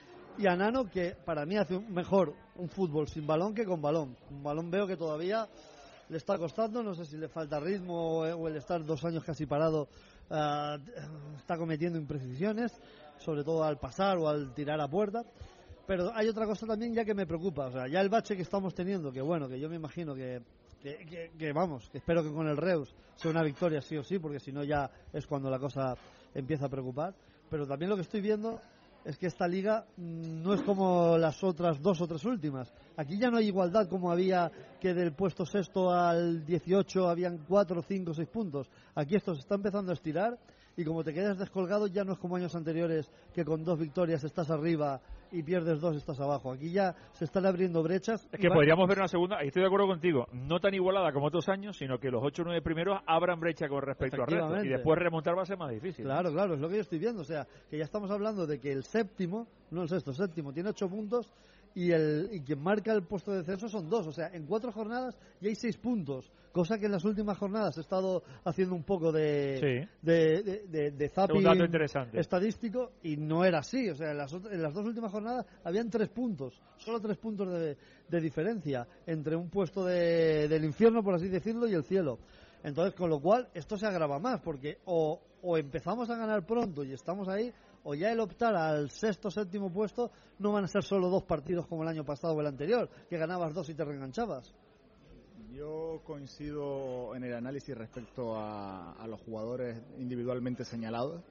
Y a Nano, que para mí hace un, mejor un fútbol sin balón que con balón. Un balón veo que todavía le está costando, no sé si le falta ritmo o, o el estar dos años casi parado uh, está cometiendo imprecisiones, sobre todo al pasar o al tirar a puerta. Pero hay otra cosa también ya que me preocupa, o sea, ya el bache que estamos teniendo, que bueno, que yo me imagino que, que, que, que vamos, que espero que con el Reus sea una victoria sí o sí, porque si no ya es cuando la cosa empieza a preocupar. Pero también lo que estoy viendo es que esta liga mmm, no es como las otras dos o tres últimas. Aquí ya no hay igualdad como había, que del puesto sexto al dieciocho habían cuatro, cinco, seis puntos. Aquí esto se está empezando a estirar y como te quedas descolgado ya no es como años anteriores, que con dos victorias estás arriba y pierdes dos estás abajo. Aquí ya se están abriendo brechas.
Es que podríamos ver una segunda, y estoy de acuerdo contigo, no tan igualada como otros años, sino que los ocho o nueve primeros abran brecha con respecto al resto, y después remontar va a ser más difícil.
Claro, claro, es lo que yo estoy viendo, o sea, que ya estamos hablando de que el séptimo, no el sexto, séptimo, tiene ocho puntos y el y quien marca el puesto de descenso son dos, o sea, en cuatro jornadas ya hay seis puntos, cosa que en las últimas jornadas he estado haciendo un poco de
sí.
de, de, de, de zapping
un dato interesante.
estadístico y no era así, o sea, en las, en las dos últimas jornadas habían tres puntos, solo tres puntos de, de diferencia entre un puesto de, del infierno, por así decirlo, y el cielo. Entonces, con lo cual, esto se agrava más, porque o, o empezamos a ganar pronto y estamos ahí, o ya el optar al sexto, séptimo puesto no van a ser solo dos partidos como el año pasado o el anterior, que ganabas dos y te reenganchabas.
Yo coincido en el análisis respecto a, a los jugadores individualmente señalados,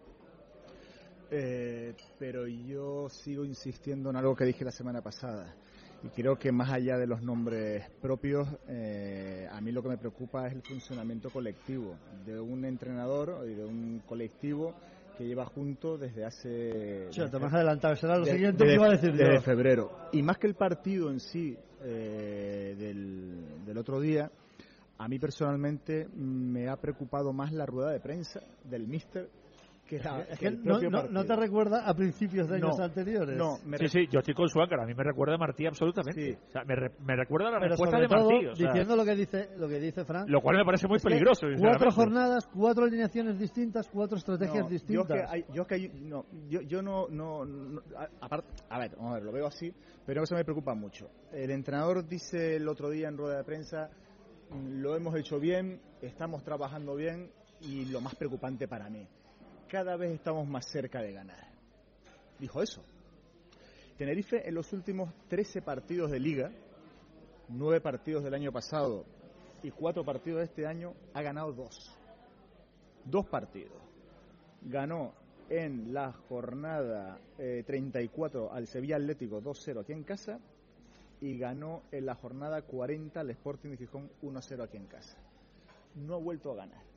eh, pero yo sigo insistiendo en algo que dije la semana pasada. Y creo que más allá de los nombres propios, eh, a mí lo que me preocupa es el funcionamiento colectivo de un entrenador y de un colectivo que lleva junto desde hace...
Sí, te vas a adelantar, será lo
de,
siguiente
de,
que iba a decir
desde
yo.
febrero. Y más que el partido en sí eh, del, del otro día, a mí personalmente me ha preocupado más la rueda de prensa del míster que, la,
es
que
que
el
no,
propio
no,
partido.
¿No te recuerda a principios de años
No,
anteriores?
No, me
sí, sí, yo estoy con Suácar, a mí me recuerda a Martí absolutamente. Sí. O sea, me, re, me recuerda a la
Pero
respuesta
sobre
de Martí.
todo,
o sea,
diciendo lo que dice lo que dice Fran.
Lo cual me parece muy
es
peligroso.
Cuatro jornadas, cuatro alineaciones distintas, cuatro estrategias
no,
distintas.
Yo que, hay, yo, que no, yo, yo no, no, no a, apart, a ver, vamos a ver, lo veo así, pero eso me preocupa mucho. El entrenador dice el otro día en rueda de prensa, lo hemos hecho bien, estamos trabajando bien y lo más preocupante para mí, cada vez estamos más cerca de ganar. Dijo eso. Tenerife en los últimos trece partidos de liga, nueve partidos del año pasado y cuatro partidos de este año, ha ganado dos. Dos partidos. Ganó en la jornada eh, treinta y cuatro al Sevilla Atlético dos cero aquí en casa y ganó en la jornada cuarenta al Sporting de Gijón uno cero aquí en casa. No ha vuelto a ganar.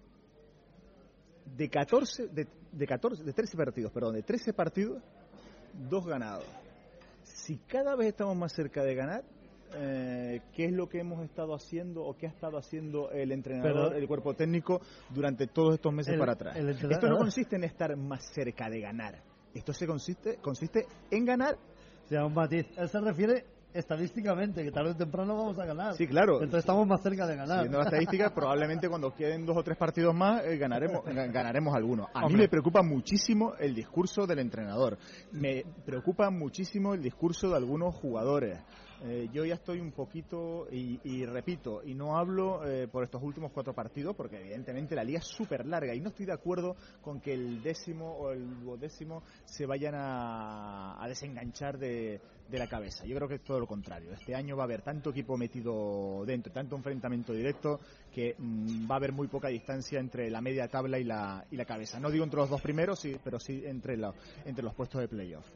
De catorce, de, de catorce, de trece partidos, perdón, de trece partidos, dos ganados. Si cada vez estamos más cerca de ganar, eh, ¿qué es lo que hemos estado haciendo o qué ha estado haciendo el entrenador, Pero, el cuerpo técnico durante todos estos meses
el,
para atrás? Esto no consiste en estar más cerca de ganar. Esto se consiste, consiste en ganar.
O sea, un matiz. Él se refiere estadísticamente, que tarde o temprano vamos a ganar.
Sí, claro.
Entonces estamos más cerca de ganar.
Siguiendo la estadística, probablemente cuando queden dos o tres partidos más, eh, ganaremos ganaremos algunos. A mí me preocupa muchísimo el discurso del entrenador. Me preocupa muchísimo el discurso de algunos jugadores. Eh, yo ya estoy un poquito, y, y repito, y no hablo eh, por estos últimos cuatro partidos, porque evidentemente la liga es súper larga, y no estoy de acuerdo con que el décimo o el duodécimo se vayan a, a desenganchar de, de la cabeza. Yo creo que es todo lo contrario. Este año va a haber tanto equipo metido dentro, tanto enfrentamiento directo, que mmm, va a haber muy poca distancia entre la media tabla y la, y la cabeza. No digo entre los dos primeros, sí, pero sí entre, la, entre los puestos de playoff.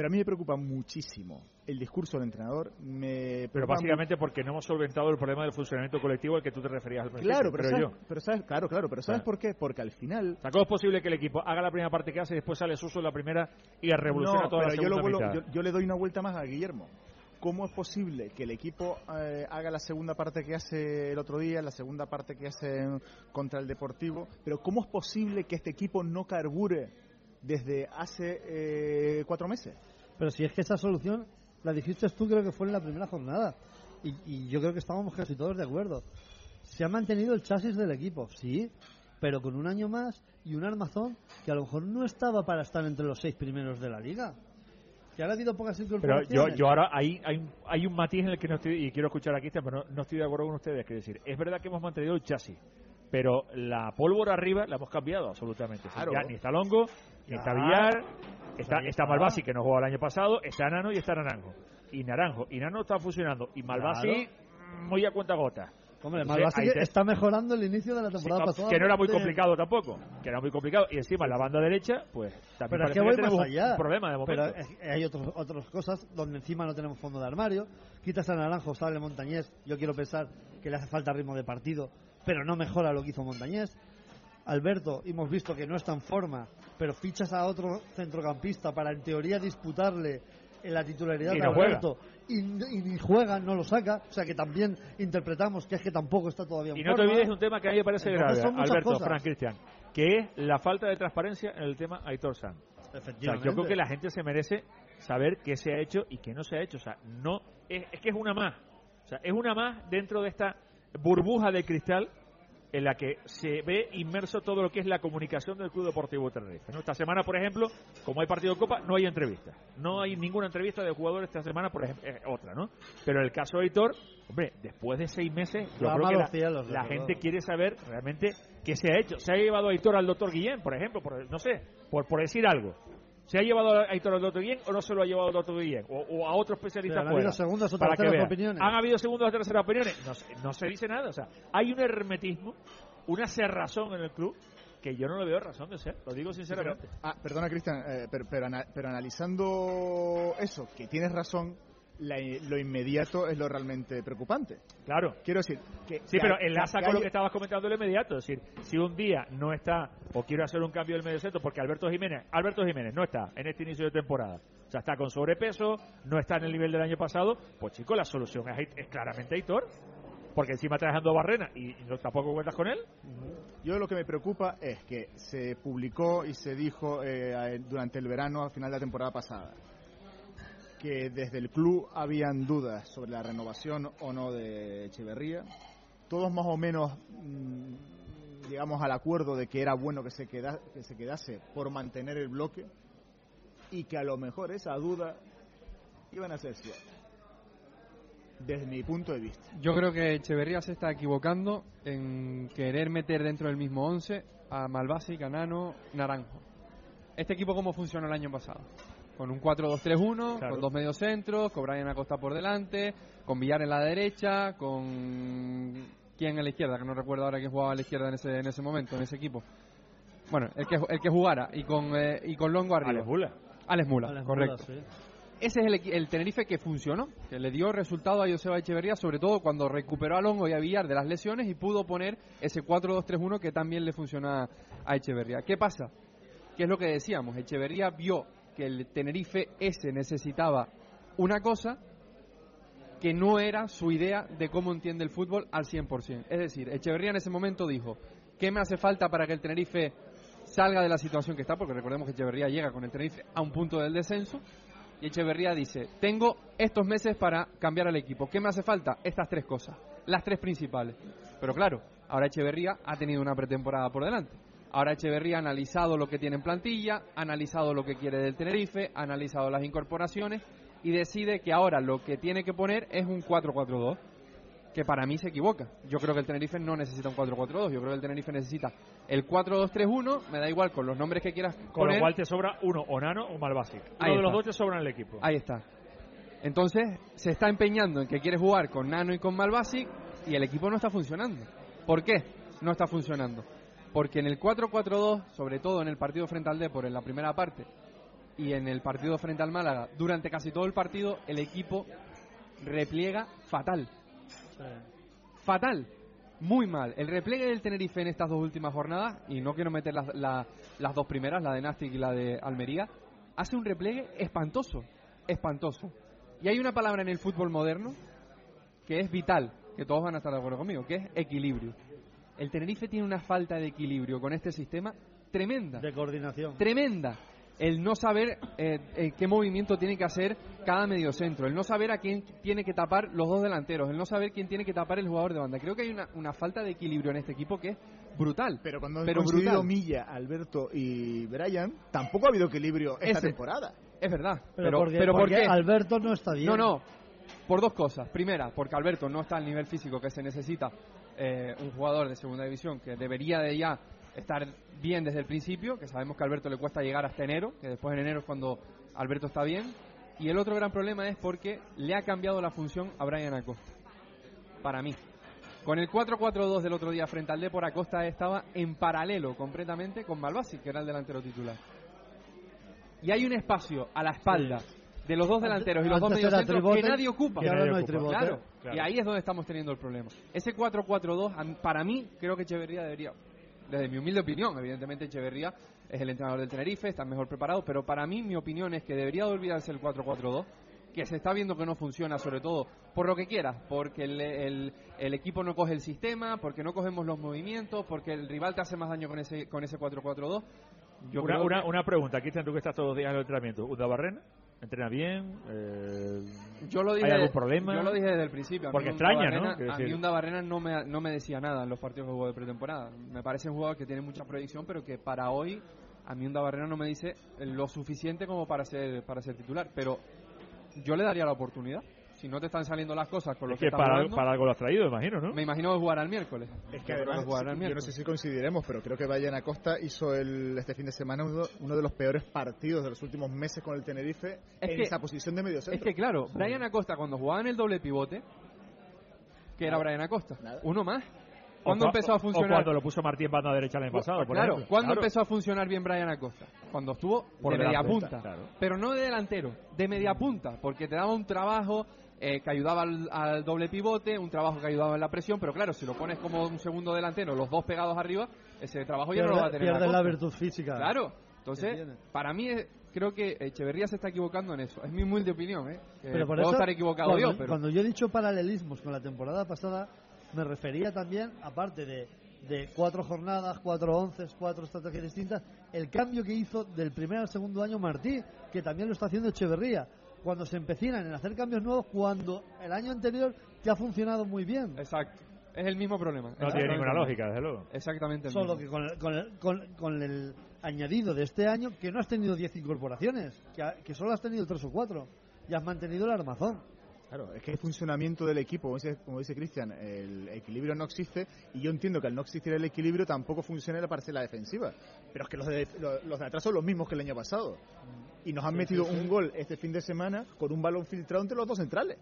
Pero a mí me preocupa muchísimo el discurso del entrenador. Me
pero básicamente porque no hemos solventado el problema del funcionamiento colectivo al que tú te referías al principio.
Claro, pero,
pero
sabes,
yo.
pero sabes, claro, claro, pero ¿sabes claro. por qué? Porque al final...
O sea, ¿cómo es posible que el equipo haga la primera parte que hace y después sale Suso en la primera y revoluciona
no,
toda
pero
la
yo
segunda
lo vuelo,
mitad?
Yo, yo le doy una vuelta más a Guillermo. ¿Cómo es posible que el equipo eh, haga la segunda parte que hace el otro día, la segunda parte que hace contra el Deportivo? Pero ¿cómo es posible que este equipo no carbure desde hace eh, cuatro meses?
Pero si es que esa solución la dijiste tú, creo que fue en la primera jornada. Y, y yo creo que estábamos casi todos de acuerdo. Se ha mantenido el chasis del equipo, sí, pero con un año más y un armazón que a lo mejor no estaba para estar entre los seis primeros de la liga. Que ahora ha habido pocas incorporaciones.
Pero yo, yo ahora hay, hay, hay un matiz en el que no estoy, y quiero escuchar aquí, pero no, no estoy de acuerdo con ustedes. Que decir, es verdad que hemos mantenido el chasis, pero la pólvora arriba la hemos cambiado absolutamente. Claro. Ya ni está Longo, ni está Villar, está, está Malvasi, que no jugó el año pasado, está Nano y está Naranjo. Y Naranjo, y Nano está funcionando, y Malvasi claro. muy a cuenta gota.
Hombre, Malvasi te... está mejorando el inicio de la temporada
sí,
pasada.
Que no era muy complicado tampoco, que era muy complicado. Y encima la banda derecha, pues también
pero es que
voy
más allá.
un problema de momento.
Pero es, hay otros, otras cosas donde encima no tenemos fondo de armario. Quitas a Naranjo, sale Montañés. Yo quiero pensar que le hace falta ritmo de partido, pero no mejora lo que hizo Montañés. Alberto, hemos visto que no está en forma, pero fichas a otro centrocampista para en teoría disputarle en la titularidad
y
de
no
Alberto y, y ni juega, no lo saca, o sea que también interpretamos que es que tampoco está todavía en
y no
forma.
te olvides un tema que a mí me parece
Entonces,
grave, Alberto,
cosas.
Fran, Cristian, que es la falta de transparencia en el tema Aitor Sanz.
Efectivamente.
O sea, yo creo que la gente se merece saber qué se ha hecho y qué no se ha hecho. O sea, no es, es que es una más. O sea, es una más dentro de esta burbuja de cristal en la que se ve inmerso todo lo que es la comunicación del Club Deportivo Tenerife, ¿no? Esta semana, por ejemplo, como hay partido de Copa, no hay entrevistas. No hay ninguna entrevista de jugadores esta semana, por ejemplo, eh, otra, ¿no? Pero en el caso de Aitor, hombre, después de seis meses, yo creo que la, cielos, la gente quiere saber realmente qué se ha hecho. Se ha llevado a Aitor al doctor Guillén, por ejemplo, por, no sé, por, por decir algo. ¿Se ha llevado a Aitor al doctor Guillén o no se lo ha llevado al doctor Guillén? O, o a otro especialista fuera. ¿Han habido
segundas o terceras opiniones?
¿Han habido segundas o terceras opiniones? No, no se dice nada. O sea, hay un hermetismo, una cerrazón en el club que yo no le veo razón de ser, lo digo sinceramente.
Pero, ah, perdona, Cristian, eh, pero, pero, pero analizando eso, que tienes razón, la, lo inmediato es lo realmente preocupante.
Claro.
Quiero decir que...
Sí,
que
pero
hay,
enlaza
que
con
hay...
lo que estabas comentando lo inmediato. Es decir, si un día no está, o quiero hacer un cambio del medio centro, porque Alberto Jiménez, Alberto Jiménez no está en este inicio de temporada. O sea, está con sobrepeso, no está en el nivel del año pasado, pues chico, la solución es, es claramente Aitor. Porque encima está dejando Barrena y, y no, tampoco cuentas con él.
Yo lo que me preocupa es que se publicó y se dijo eh, durante el verano, al final de la temporada pasada, que desde el club habían dudas sobre la renovación o no de Echeverría. Todos más o menos mmm, llegamos al acuerdo de que era bueno que se, queda, que se quedase por mantener el bloque y que a lo mejor esa duda iban a ser cierta. Desde mi punto de vista.
Yo creo que Echeverría se está equivocando en querer meter dentro del mismo once a Malvasi, Canano, Naranjo. Este equipo, ¿cómo funcionó el año pasado? Con un cuatro dos tres uno, claro. Con dos mediocentros, con Brian Acosta por delante, con Villar en la derecha, con... ¿quién en la izquierda? Que no recuerdo ahora quién jugaba a la izquierda en ese, en ese momento, en ese equipo. Bueno, el que, el que jugara, y con, eh, y con Longo arriba.
Alex Mula.
Alex Mula,
Alex
correcto.
Mula, sí.
Ese es el, el Tenerife que funcionó, que le dio resultado a Joseba Echeverría, sobre todo cuando recuperó a Longo y a Villar de las lesiones y pudo poner ese cuatro dos tres uno que también le funcionó a, a Echeverría. ¿Qué pasa? ¿Qué es lo que decíamos? Echeverría vio que el Tenerife ese necesitaba una cosa que no era su idea de cómo entiende el fútbol al cien por ciento. Es decir, Echeverría en ese momento dijo, ¿qué me hace falta para que el Tenerife salga de la situación que está? Porque recordemos que Echeverría llega con el Tenerife a un punto del descenso. Y Echeverría dice, tengo estos meses para cambiar al equipo. ¿Qué me hace falta? Estas tres cosas, las tres principales. Pero claro, ahora Echeverría ha tenido una pretemporada por delante. Ahora Echeverría ha analizado lo que tiene en plantilla, ha analizado lo que quiere del Tenerife, ha analizado las incorporaciones y decide que ahora lo que tiene que poner es un cuatro cuatro dos, que para mí se equivoca. Yo creo que el Tenerife no necesita un cuatro cuatro dos, yo creo que el Tenerife necesita el cuatro dos tres uno, me da igual con los nombres que quieras poner.
Con lo cual te sobra uno, o Nano o Malvasi. Uno de los dos te sobra en el equipo.
Ahí está. Entonces, se está empeñando en que quiere jugar con Nano y con Malvasi y el equipo no está funcionando. ¿Por qué no está funcionando? Porque en el cuatro cuatro dos, sobre todo en el partido frente al Depor, en la primera parte, y en el partido frente al Málaga, durante casi todo el partido, el equipo repliega fatal. Sí. Fatal. Muy mal. El repliegue del Tenerife en estas dos últimas jornadas, y no quiero meter las, la, las dos primeras, la de Nastic y la de Almería, hace un repliegue espantoso. Espantoso. Y hay una palabra en el fútbol moderno que es vital, que todos van a estar de acuerdo conmigo, que es equilibrio. El Tenerife tiene una falta de equilibrio con este sistema tremenda.
De coordinación. Tremenda.
El no saber eh, eh, qué movimiento tiene que hacer cada mediocentro, el no saber a quién tiene que tapar los dos delanteros, el no saber quién tiene que tapar el jugador de banda. Creo que hay una, una falta de equilibrio en este equipo que es brutal.
Pero cuando han
pero
coincidido
brutal.
Milla, Alberto y Brian, tampoco ha habido equilibrio esta
Ese,
temporada.
Es verdad.
Pero,
pero,
porque,
pero
porque
¿por qué?
Alberto no está bien.
No, no. Por dos cosas. Primera, porque Alberto no está al nivel físico que se necesita eh, un jugador de segunda división, que debería de ya estar bien desde el principio, que sabemos que a Alberto le cuesta llegar hasta enero, que después en enero es cuando Alberto está bien. Y el otro gran problema es porque le ha cambiado la función a Brian Acosta, para mí. Con el cuatro cuatro dos del otro día frente al Depor, Acosta estaba en paralelo completamente con Malvasi, que era el delantero titular. Y hay un espacio a la espalda de los dos delanteros y los dos mediocentros que nadie ocupa.
Que ahora no hay tribote.
Claro, claro. Y ahí es donde estamos teniendo el problema. Ese cuatro cuatro dos, para mí, creo que Echeverría debería, desde mi humilde opinión, evidentemente Echeverría es el entrenador del Tenerife, está mejor preparado, pero para mí mi opinión es que debería de olvidarse el cuatro cuatro dos, que se está viendo que no funciona, sobre todo por lo que quieras, porque el, el, el equipo no coge el sistema, porque no cogemos los movimientos, porque el rival te hace más daño con ese con ese cuatro cuatro dos.
Yo una, una, que... una pregunta, aquí tú que estás todos los días en el entrenamiento, ¿Undabarrena entrena bien? Eh,
yo lo dije,
¿Hay algún problema?
Yo lo dije desde el principio. A
porque
mí
extraña,
Barrena,
¿no?
A mí Undabarrena no me, no me decía nada en los partidos de juego de pretemporada. Me parece un jugador que tiene mucha proyección, pero que para hoy a mí Undabarrena no me dice lo suficiente como para ser para ser titular. Pero yo le daría la oportunidad. Si no te están saliendo las cosas con lo
es
que,
que
estás
para,
jugando,
para algo lo has traído, imagino, ¿no?
Me imagino que jugará el miércoles.
Es que además,
jugará el
yo
miércoles.
no sé si coincidiremos, pero creo que Brian Acosta hizo el, este fin de semana uno, uno de los peores partidos de los últimos meses con el Tenerife
es
en
que,
esa posición de mediocentro.
Es que claro, Brian Acosta cuando jugaba en el doble pivote, que era Brian Acosta, Nada. uno más. ¿Cuándo empezó a funcionar?
O cuando lo puso Martín banda derecha el año pasado, por
Claro,
ejemplo.
¿cuándo
claro.
empezó a funcionar bien Brian Acosta? Cuando estuvo
por
de media
punta,
punta,
claro.
Pero no de delantero, de media punta, porque te daba un trabajo eh, que ayudaba al, al doble pivote, un trabajo que ayudaba en la presión, pero claro, si lo pones como un segundo delantero, los dos pegados arriba, ese trabajo ya
pierde,
no lo va a tener.
Pierde la virtud física.
Claro, entonces, para mí es, creo que Echeverría se está equivocando en eso. Es mi humilde opinión, ¿eh?
Pero por
puedo
eso,
estar equivocado
cuando,
yo, pero...
Cuando yo he dicho paralelismos con la temporada pasada, me refería también, aparte de, de cuatro jornadas, cuatro once, cuatro estrategias distintas, el cambio que hizo del primer al segundo año Martí, que también lo está haciendo Echeverría. Cuando se empecinan en hacer cambios nuevos, cuando el año anterior ya ha funcionado muy bien.
Exacto. Es el mismo problema.
No tiene ninguna lógica, desde luego.
Exactamente. El
Solo
mismo.
que con el, con, el, con, con el añadido de este año, que no has tenido diez incorporaciones, que, ha, que solo has tenido tres o cuatro, y has mantenido el armazón.
Claro, es que el funcionamiento del equipo, como dice, como dice Cristian, el equilibrio no existe, y yo entiendo que al no existir el equilibrio tampoco funciona la parcela defensiva. Pero es que los de, los, los de atrás son los mismos que el año pasado. Y nos han metido un gol este fin de semana con un balón filtrado entre los dos centrales.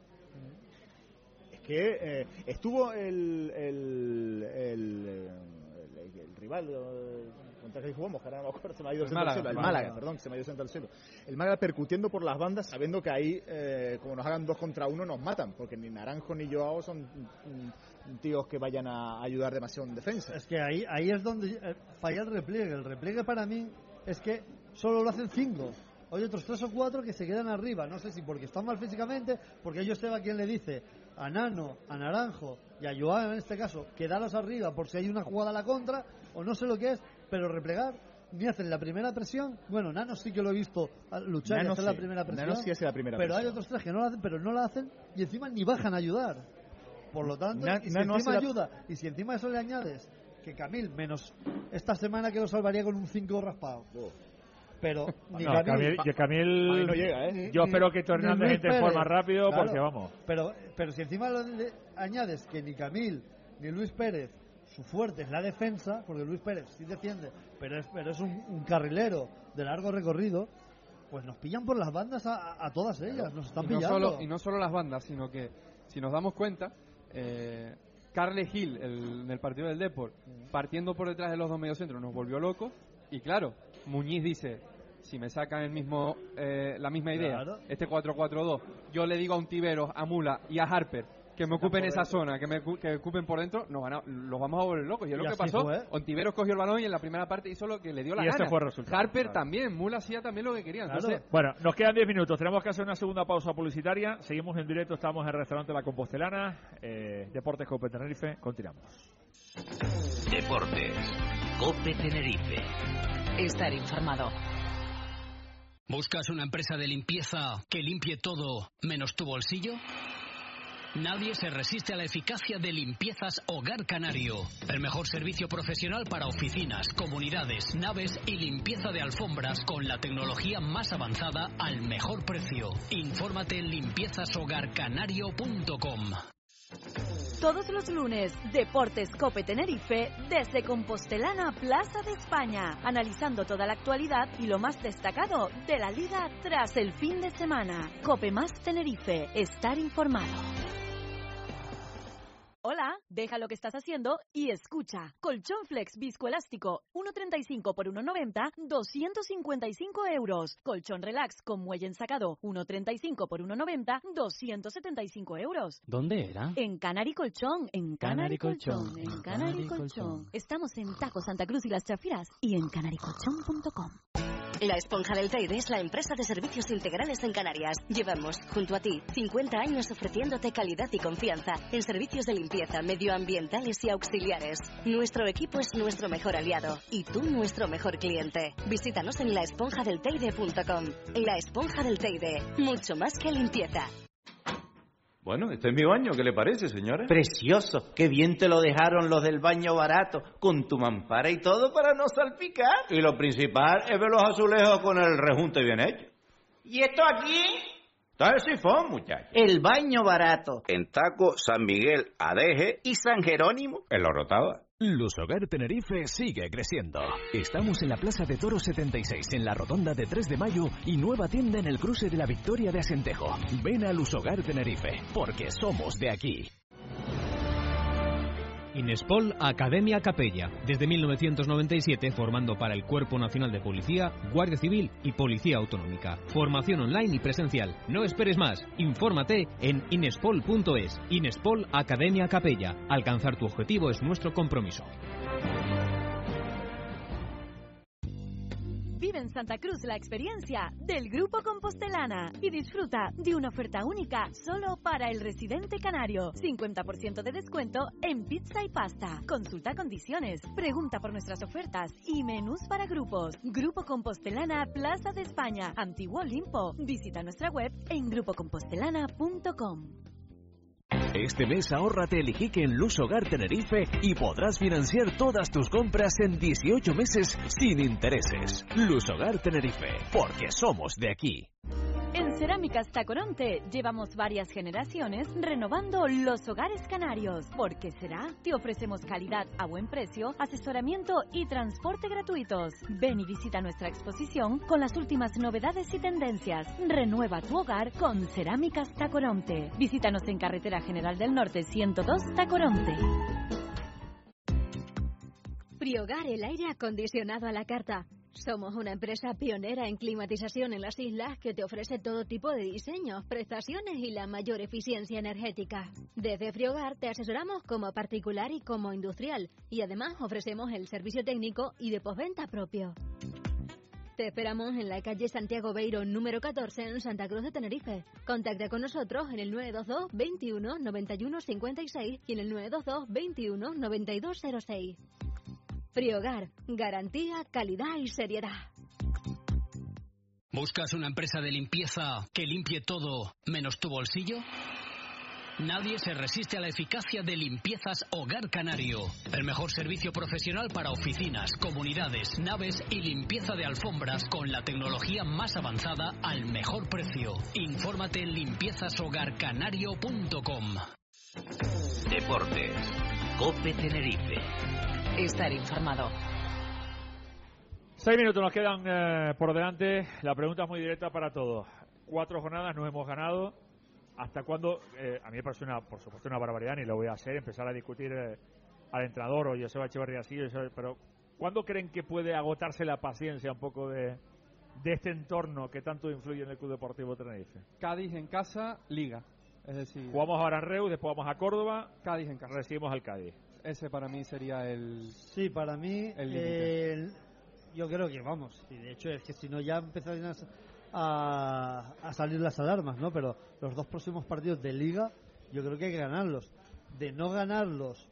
Es que eh, estuvo el, el, el, el, el rival contra que jugamos, que ahora no me acuerdo, se me ha ido el, Málaga, cielo, el Málaga, Málaga, perdón, que se me ha ido centro al cielo. El Málaga percutiendo por las bandas, sabiendo que ahí, eh, como nos hagan dos contra uno, nos matan, porque ni Naranjo ni Joao son mm, tíos que vayan a ayudar demasiado en defensa.
Es que ahí, ahí es donde eh, falla el repliegue. El repliegue para mí es que solo lo hacen cinco. Hay otros tres o cuatro que se quedan arriba, no sé si porque están mal físicamente, porque ellos Esteban quien le dice a Nano, a Naranjo y a Joao en este caso, quedaros arriba por si hay una jugada a la contra, o no sé lo que es, pero replegar, ni hacen la primera presión. Bueno, Nano sí que lo he visto luchar
Nano
y hacer
sí.
la primera presión,
Nano sí hace la primera
pero
presión.
hay otros tres que no la hacen, pero no la hacen y encima ni bajan a ayudar. Por lo tanto,
Na,
y si
Nano
encima
la...
ayuda, y si encima eso le añades que Camil, menos esta semana que lo salvaría con un cinco raspado. Oh. Pero ni
no,
Camil,
Camil, Camil
no llega, ¿eh?
yo espero que Hernández entre en forma rápido, claro, porque vamos.
Pero, pero si encima le añades que ni Camil ni Luis Pérez, su fuerte es la defensa, porque Luis Pérez sí defiende, pero es, pero es un, un carrilero de largo recorrido, pues nos pillan por las bandas a, a todas ellas, nos están
y no
pillando.
Solo, y no solo las bandas, sino que si nos damos cuenta, eh, Carles Gil, el, en el partido del Depor, partiendo por detrás de los dos mediocentros, nos volvió locos. Y claro, Muñiz dice, si me sacan el mismo eh, la misma idea,
Claro.
este cuatro cuatro dos, yo le digo a Ontiveros, a Mula y a Harper que me ocupen esa zona, que me que ocupen por dentro, nos van a, los vamos a volver locos. Y es
Y
lo que
así
pasó.
fue.
Ontiveros cogió el balón y en la primera parte hizo lo que le dio la
Y
gana.
ese fue el resultado.
Harper
Claro.
también, Mula hacía también lo que quería.
Claro.
Entonces,
Bueno, nos quedan diez minutos. Tenemos que hacer una segunda pausa publicitaria. Seguimos en directo. Estamos en el restaurante La Compostelana. Eh, Deportes Cope Tenerife. Continuamos.
Deportes. Cope Tenerife.
Estar informado.
¿Buscas una empresa de limpieza que limpie todo menos tu bolsillo? Nadie se resiste a la eficacia de Limpiezas Hogar Canario. El mejor servicio profesional para oficinas, comunidades, naves y limpieza de alfombras con la tecnología más avanzada al mejor precio. Infórmate en limpiezas hogar canario punto com.
Todos los lunes, Deportes Cope Tenerife desde Compostelana, Plaza de España, analizando toda la actualidad y lo más destacado de la liga tras el fin de semana. Cope más Tenerife, estar informado. Hola, deja lo que estás haciendo y escucha. Colchón Flex viscoelástico, uno treinta y cinco por uno noventa, doscientos cincuenta y cinco euros. Colchón Relax con muelle ensacado, uno treinta y cinco por uno noventa, doscientos setenta y cinco euros.
¿Dónde era?
En Canary Colchón, en Canary
Canary Colchón,
Colchón,
en
en Canary
Canary
Colchón.
Colchón.
Estamos en Taco Santa Cruz y Las Chafiras y en canary colchón punto com.
La Esponja del Teide es la empresa de servicios integrales en Canarias. Llevamos, junto a ti, cincuenta años ofreciéndote calidad y confianza en servicios de limpieza, medioambientales y auxiliares. Nuestro equipo es nuestro mejor aliado y tú nuestro mejor cliente. Visítanos en la esponja del teide punto com. La Esponja del Teide, mucho más que limpieza.
Bueno, este es mi baño, ¿qué le parece, señora?
Precioso, qué bien te lo dejaron los del baño barato, con tu mampara y todo para no salpicar.
Y lo principal es ver los azulejos con el rejunte bien hecho.
¿Y esto aquí?
Está el sifón, muchacho.
El baño barato.
En Taco, San Miguel, Adeje
¿Y San Jerónimo?
en La Orotava.
Lusogar Tenerife sigue creciendo. Estamos en la Plaza de Toros setenta y seis, en la Rotonda de tres de mayo y nueva tienda en el cruce de la Victoria de Asentejo. Ven a Lusogar Tenerife, porque somos de aquí.
Inespol Academia Capella, desde mil novecientos noventa y siete formando para el Cuerpo Nacional de Policía, Guardia Civil y Policía Autonómica. Formación online y presencial. No esperes más. Infórmate en inespol punto es. Inespol Academia Capella. Alcanzar tu objetivo es nuestro compromiso.
Vive en Santa Cruz la experiencia del Grupo Compostelana y disfruta de una oferta única solo para el residente canario. cincuenta por ciento de descuento en pizza y pasta. Consulta condiciones, pregunta por nuestras ofertas y menús para grupos. Grupo Compostelana, Plaza de España, Antiguo Olimpo. Visita nuestra web en grupo compostelana punto com.
Este mes ahórrate el Iquique en Lusogar Tenerife y podrás financiar todas tus compras en dieciocho meses sin intereses. Lusogar Tenerife, porque somos de aquí.
En Cerámicas Tacoronte llevamos varias generaciones renovando los hogares canarios. ¿Por qué será? Te ofrecemos calidad a buen precio, asesoramiento y transporte gratuitos. Ven y visita nuestra exposición con las últimas novedades y tendencias. Renueva tu hogar con Cerámicas Tacoronte. Visítanos en Carretera General del Norte ciento dos Tacoronte.
Friogar, el aire acondicionado a la carta. Somos una empresa pionera en climatización en las islas que te ofrece todo tipo de diseños, prestaciones y la mayor eficiencia energética. Desde Friogar te asesoramos como particular y como industrial y además ofrecemos el servicio técnico y de postventa propio. Te esperamos en la calle Santiago Beiro número catorce en Santa Cruz de Tenerife. Contacta con nosotros en el nueve dos dos, veintiuno, noventa y uno, cincuenta y seis y en el nueve dos dos, veintiuno, noventa y dos cero seis. Friogar, garantía, calidad y seriedad.
¿Buscas una empresa de limpieza que limpie todo menos tu bolsillo? Nadie se resiste a la eficacia de Limpiezas Hogar Canario. El mejor servicio profesional para oficinas, comunidades, naves y limpieza de alfombras con la tecnología más avanzada al mejor precio. Infórmate en limpiezas hogar canario punto com.
Deportes. Cope Tenerife.
Estar informado.
Seis minutos nos quedan eh, por delante. La pregunta es muy directa para todos. Cuatro jornadas nos hemos ganado. ¿Hasta cuándo? Eh, a mí me parece, una, por supuesto, una barbaridad, ni lo voy a hacer, empezar a discutir eh, al entrenador o Joseba Echeverría así, pero ¿cuándo creen que puede agotarse la paciencia un poco de, de este entorno que tanto influye en el Club Deportivo Tenerife?
Cádiz en casa, Liga. Es decir,
jugamos ahora a Reus, después vamos a Córdoba,
Cádiz en casa.
Recibimos al Cádiz.
Ese para mí sería el...
Sí, para mí,
el
el, yo creo que vamos, y de hecho es que si no ya empezarían a, a salir las alarmas, ¿no? Pero los dos próximos partidos de Liga, yo creo que hay que ganarlos. De no ganarlos,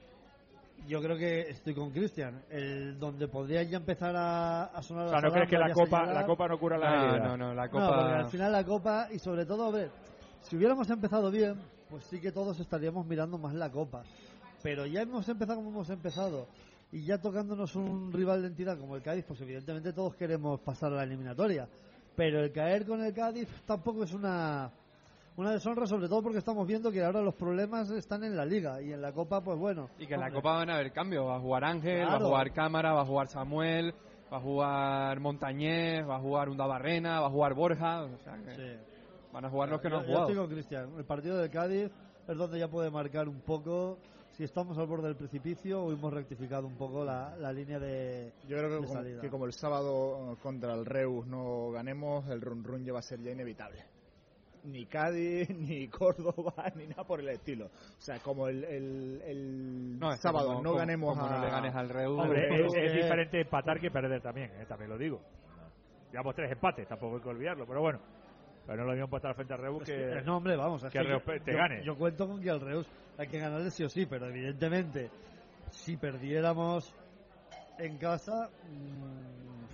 yo creo que estoy con Cristian, el donde podría ya empezar a, a sonar
o sea,
las
¿no crees que la copa,
señalar,
la copa no cura la
no,
herida?
No, no, la copa...
No, porque al final la copa, y sobre todo, a ver, si hubiéramos empezado bien, pues sí que todos estaríamos mirando más la copa. Pero ya hemos empezado como hemos empezado, y ya tocándonos un rival de entidad como el Cádiz, pues evidentemente todos queremos pasar a la eliminatoria. Pero el caer con el Cádiz tampoco es una... Una deshonra, sobre todo porque estamos viendo que ahora los problemas están en la Liga y en la Copa, pues bueno.
Y que en
hombre.
la Copa van a haber cambios. Va a jugar Ángel,
Claro.
va a jugar Cámara, va a jugar Samuel, va a jugar Montañés, va a jugar Undabarrena, va a jugar Borja. O sea que
Sí.
van a jugar los que
yo,
no han
yo
jugado.
estoy con Cristian. El partido del Cádiz es donde ya puede marcar un poco si estamos al borde del precipicio o hemos rectificado un poco la, la línea de,
Yo creo
de
que como,
salida.
que como el sábado contra el Reus no ganemos, el run run ya va a ser ya inevitable. Ni Cádiz, ni Córdoba, ni nada por el estilo. O sea, como el, el, el
No, es que
sábado
como-
no
como-
ganemos
como
a...
no le ganes al Reus.
Hombre,
Pero
es,
que-
es diferente empatar que perder también, eh, también lo digo. Llevamos tres empates, tampoco hay que olvidarlo, pero bueno. Pero no lo mismo empatar frente a Reus que,
Eh, no, hombre, vamos. es
que
que
Reus
yo,
te
yo-
gane.
Yo cuento con que al Reus hay que ganarle sí o sí, pero evidentemente, si perdiéramos en casa, mmm,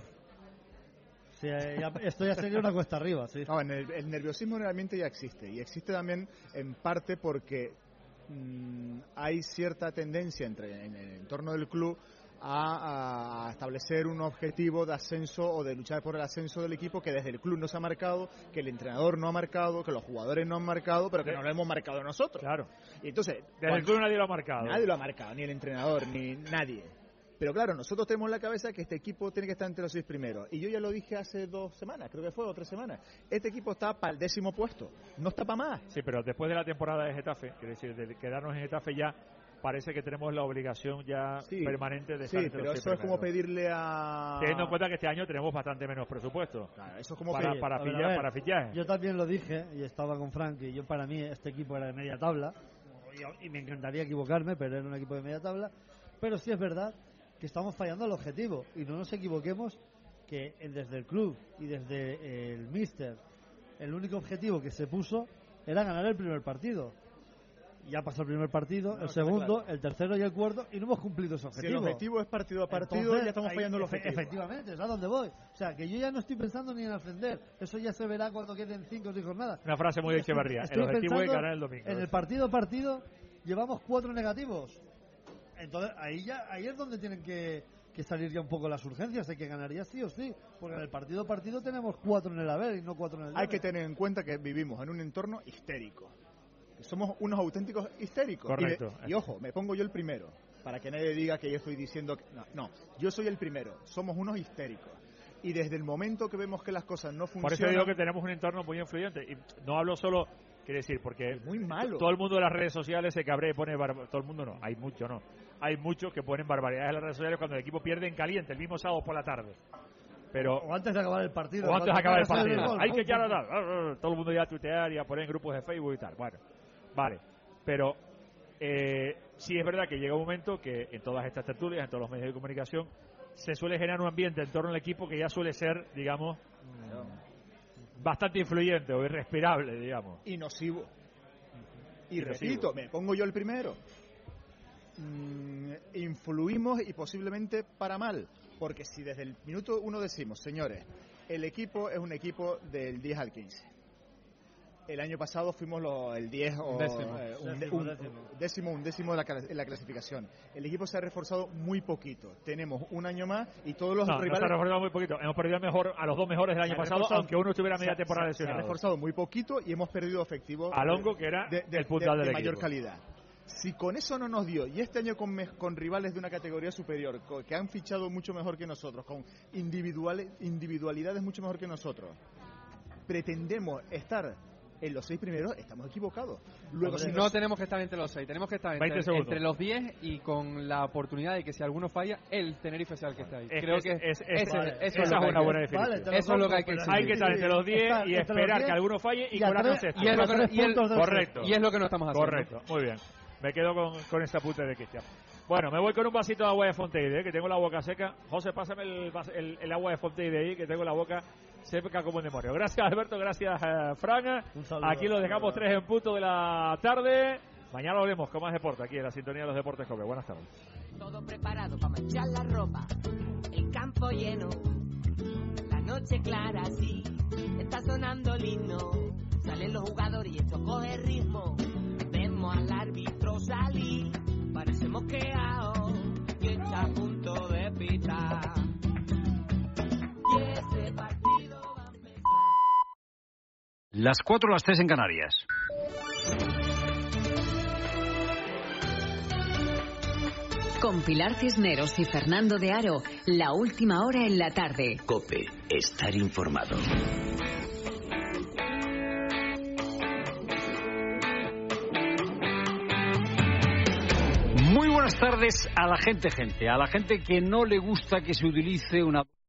sí, ya- esto ya sería una cuesta arriba, sí.
No, en el, el nerviosismo realmente ya existe. Y existe también en parte porque mmm, hay cierta tendencia entre en el entorno del club a, a establecer un objetivo de ascenso o de luchar por el ascenso del equipo que desde el club no se ha marcado, que el entrenador no ha marcado, que los jugadores no han marcado, pero que no lo hemos marcado nosotros.
Claro.
Y entonces,
Desde el club nadie lo ha marcado.
Nadie lo ha marcado, ni el entrenador, ni nadie. Pero claro, nosotros tenemos en la cabeza que este equipo tiene que estar entre los seis primeros. Y yo ya lo dije hace dos semanas, creo que fue, o tres semanas. Este equipo está para el décimo puesto, no está para más.
Sí, pero después de la temporada de Getafe, quiere decir, de quedarnos en Getafe ya, parece que tenemos la obligación ya
Sí,
permanente de
sí,
estar entre
pero
los
eso
seis
es como
primeros.
pedirle a...
Teniendo en cuenta que este año tenemos bastante menos presupuesto.
Claro, eso es como
para,
pedir-
para,
A ver,
ficha-
a ver,
para fichaje.
Yo también lo dije y estaba con Frank y yo para mí este equipo era de media tabla y, y me encantaría equivocarme, pero era un equipo de media tabla. Pero sí es verdad que estamos fallando el objetivo y no nos equivoquemos que el- desde el club y desde el míster el único objetivo que se puso era ganar el primer partido. Ya pasó el primer partido,
No,
el
está
segundo,
claro.
el tercero y el cuarto y no hemos cumplido ese
Si
objetivo.
el objetivo es partido a partido,
Entonces,
ya estamos
ahí,
fallando el
efe-
objetivo.
Efectivamente, es a donde voy. O sea, que yo ya no estoy pensando ni en ascender. Eso ya se verá cuando queden cinco o seis jornadas.
Una frase muy de
Estoy-
Echeverría.
estoy
El objetivo es
pensando
ganar el domingo.
En el partido a partido llevamos cuatro negativos. Entonces, ahí ya ahí es donde tienen que, que salir ya un poco las urgencias. Hay que ganar ya sí o sí. Porque en el partido a partido tenemos cuatro en el haber y no cuatro en el
Hay
debe.
que tener en cuenta que vivimos en un entorno histérico. Que somos unos auténticos histéricos.
Correcto.
Y, de- y ojo, me pongo yo el primero. Para que nadie diga que yo estoy diciendo que... No, no, yo soy el primero. Somos unos histéricos. Y desde el momento que vemos que las cosas no funcionan...
Por eso digo que tenemos un entorno muy influyente. Y no hablo solo, quiere decir, porque
muy malo.
todo el mundo de las redes sociales se cabrea y pone... barba- Todo el mundo no, hay mucho no. Hay muchos que ponen barbaridades en las redes sociales cuando el equipo pierde en caliente, el mismo sábado por la tarde. Pero,
O antes de acabar el partido.
o antes de
cuando
acabar el
acabas
partido.
gol,
Hay
pum,
que echar a
pum,
dar. Todo el mundo ya a tuitear y a poner en grupos de Facebook y tal. Bueno, vale. Pero eh, sí es verdad que llega un momento que en todas estas tertulias, en todos los medios de comunicación, se suele generar un ambiente en torno al equipo que ya suele ser, digamos, mm, bastante influyente o irrespirable, digamos.
Y nocivo. Y
Y nocivo.
repito, me pongo yo el primero. Mm, influimos y posiblemente para mal. Porque si desde el minuto uno decimos, señores, el equipo es un equipo del diez al quince. El año pasado fuimos lo- el diez o
Décimo.
eh, un,
Décimo,
un-
décimo.
décimo, un décimo de la, cla- en la clasificación. El equipo se ha reforzado muy poquito. Tenemos un año más y todos los
No, no se
rivales
ha reforzado muy poquito. Hemos perdido al mejor, a los dos mejores del
se
año
ha
pasado,
reforzado-
aunque uno estuviera media
se ha-
temporada
se ha
lesionado.
reforzado muy poquito y hemos perdido efectivos
A Longo, que era
de, de-
el puntal
de-
del
de mayor
equipo.
calidad. Si con eso no nos dio, y este año con, me- con rivales de una categoría superior, co- que han fichado mucho mejor que nosotros, con individuales, individualidades mucho mejor que nosotros, pretendemos estar en los seis primeros estamos equivocados. Luego, si
no tenemos que estar entre los seis, tenemos que estar entre, entre los diez y con la oportunidad de que si alguno falla, el Tenerife sea el que está ahí.
Es,
Creo
es,
que
es, es,
ese,
vale.
eso
Esa
es, lo
es
que
una
hay
buena
que,
definición.
vale, eso es lo que hay que
Hay que estar entre los diez y esperar que alguno falle y colar sexto.
Y es lo que, y el,
correcto.
Y es lo que no estamos haciendo.
Correcto, muy bien. Me quedo con, con esa puta de Cristian. Bueno, me voy con un vasito de agua de Fontaine, ¿eh? Que tengo la boca seca. José, pásame el, el, el agua de Fontaine de ahí, que tengo la boca seca como un demonio. Gracias, Alberto, gracias, uh, Fran. Aquí lo dejamos tres en punto de la tarde. Mañana lo vemos con más deporte, aquí en la sintonía de los Deportes Cope. Buenas tardes.
Todo preparado para manchar la ropa, el campo lleno, la noche clara, sí, está sonando el himno, salen los jugadores y esto coge ritmo, vemos al árbitro salir, parece mosqueado y está a punto de pitar, y ese partido va a empezar.
Las cuatro, las tres en Canarias.
Con Pilar Cisneros y Fernando de Aro, la última hora en la tarde.
COPE, estar informado.
Muy buenas tardes a la gente, gente, a la gente que no le gusta que se utilice una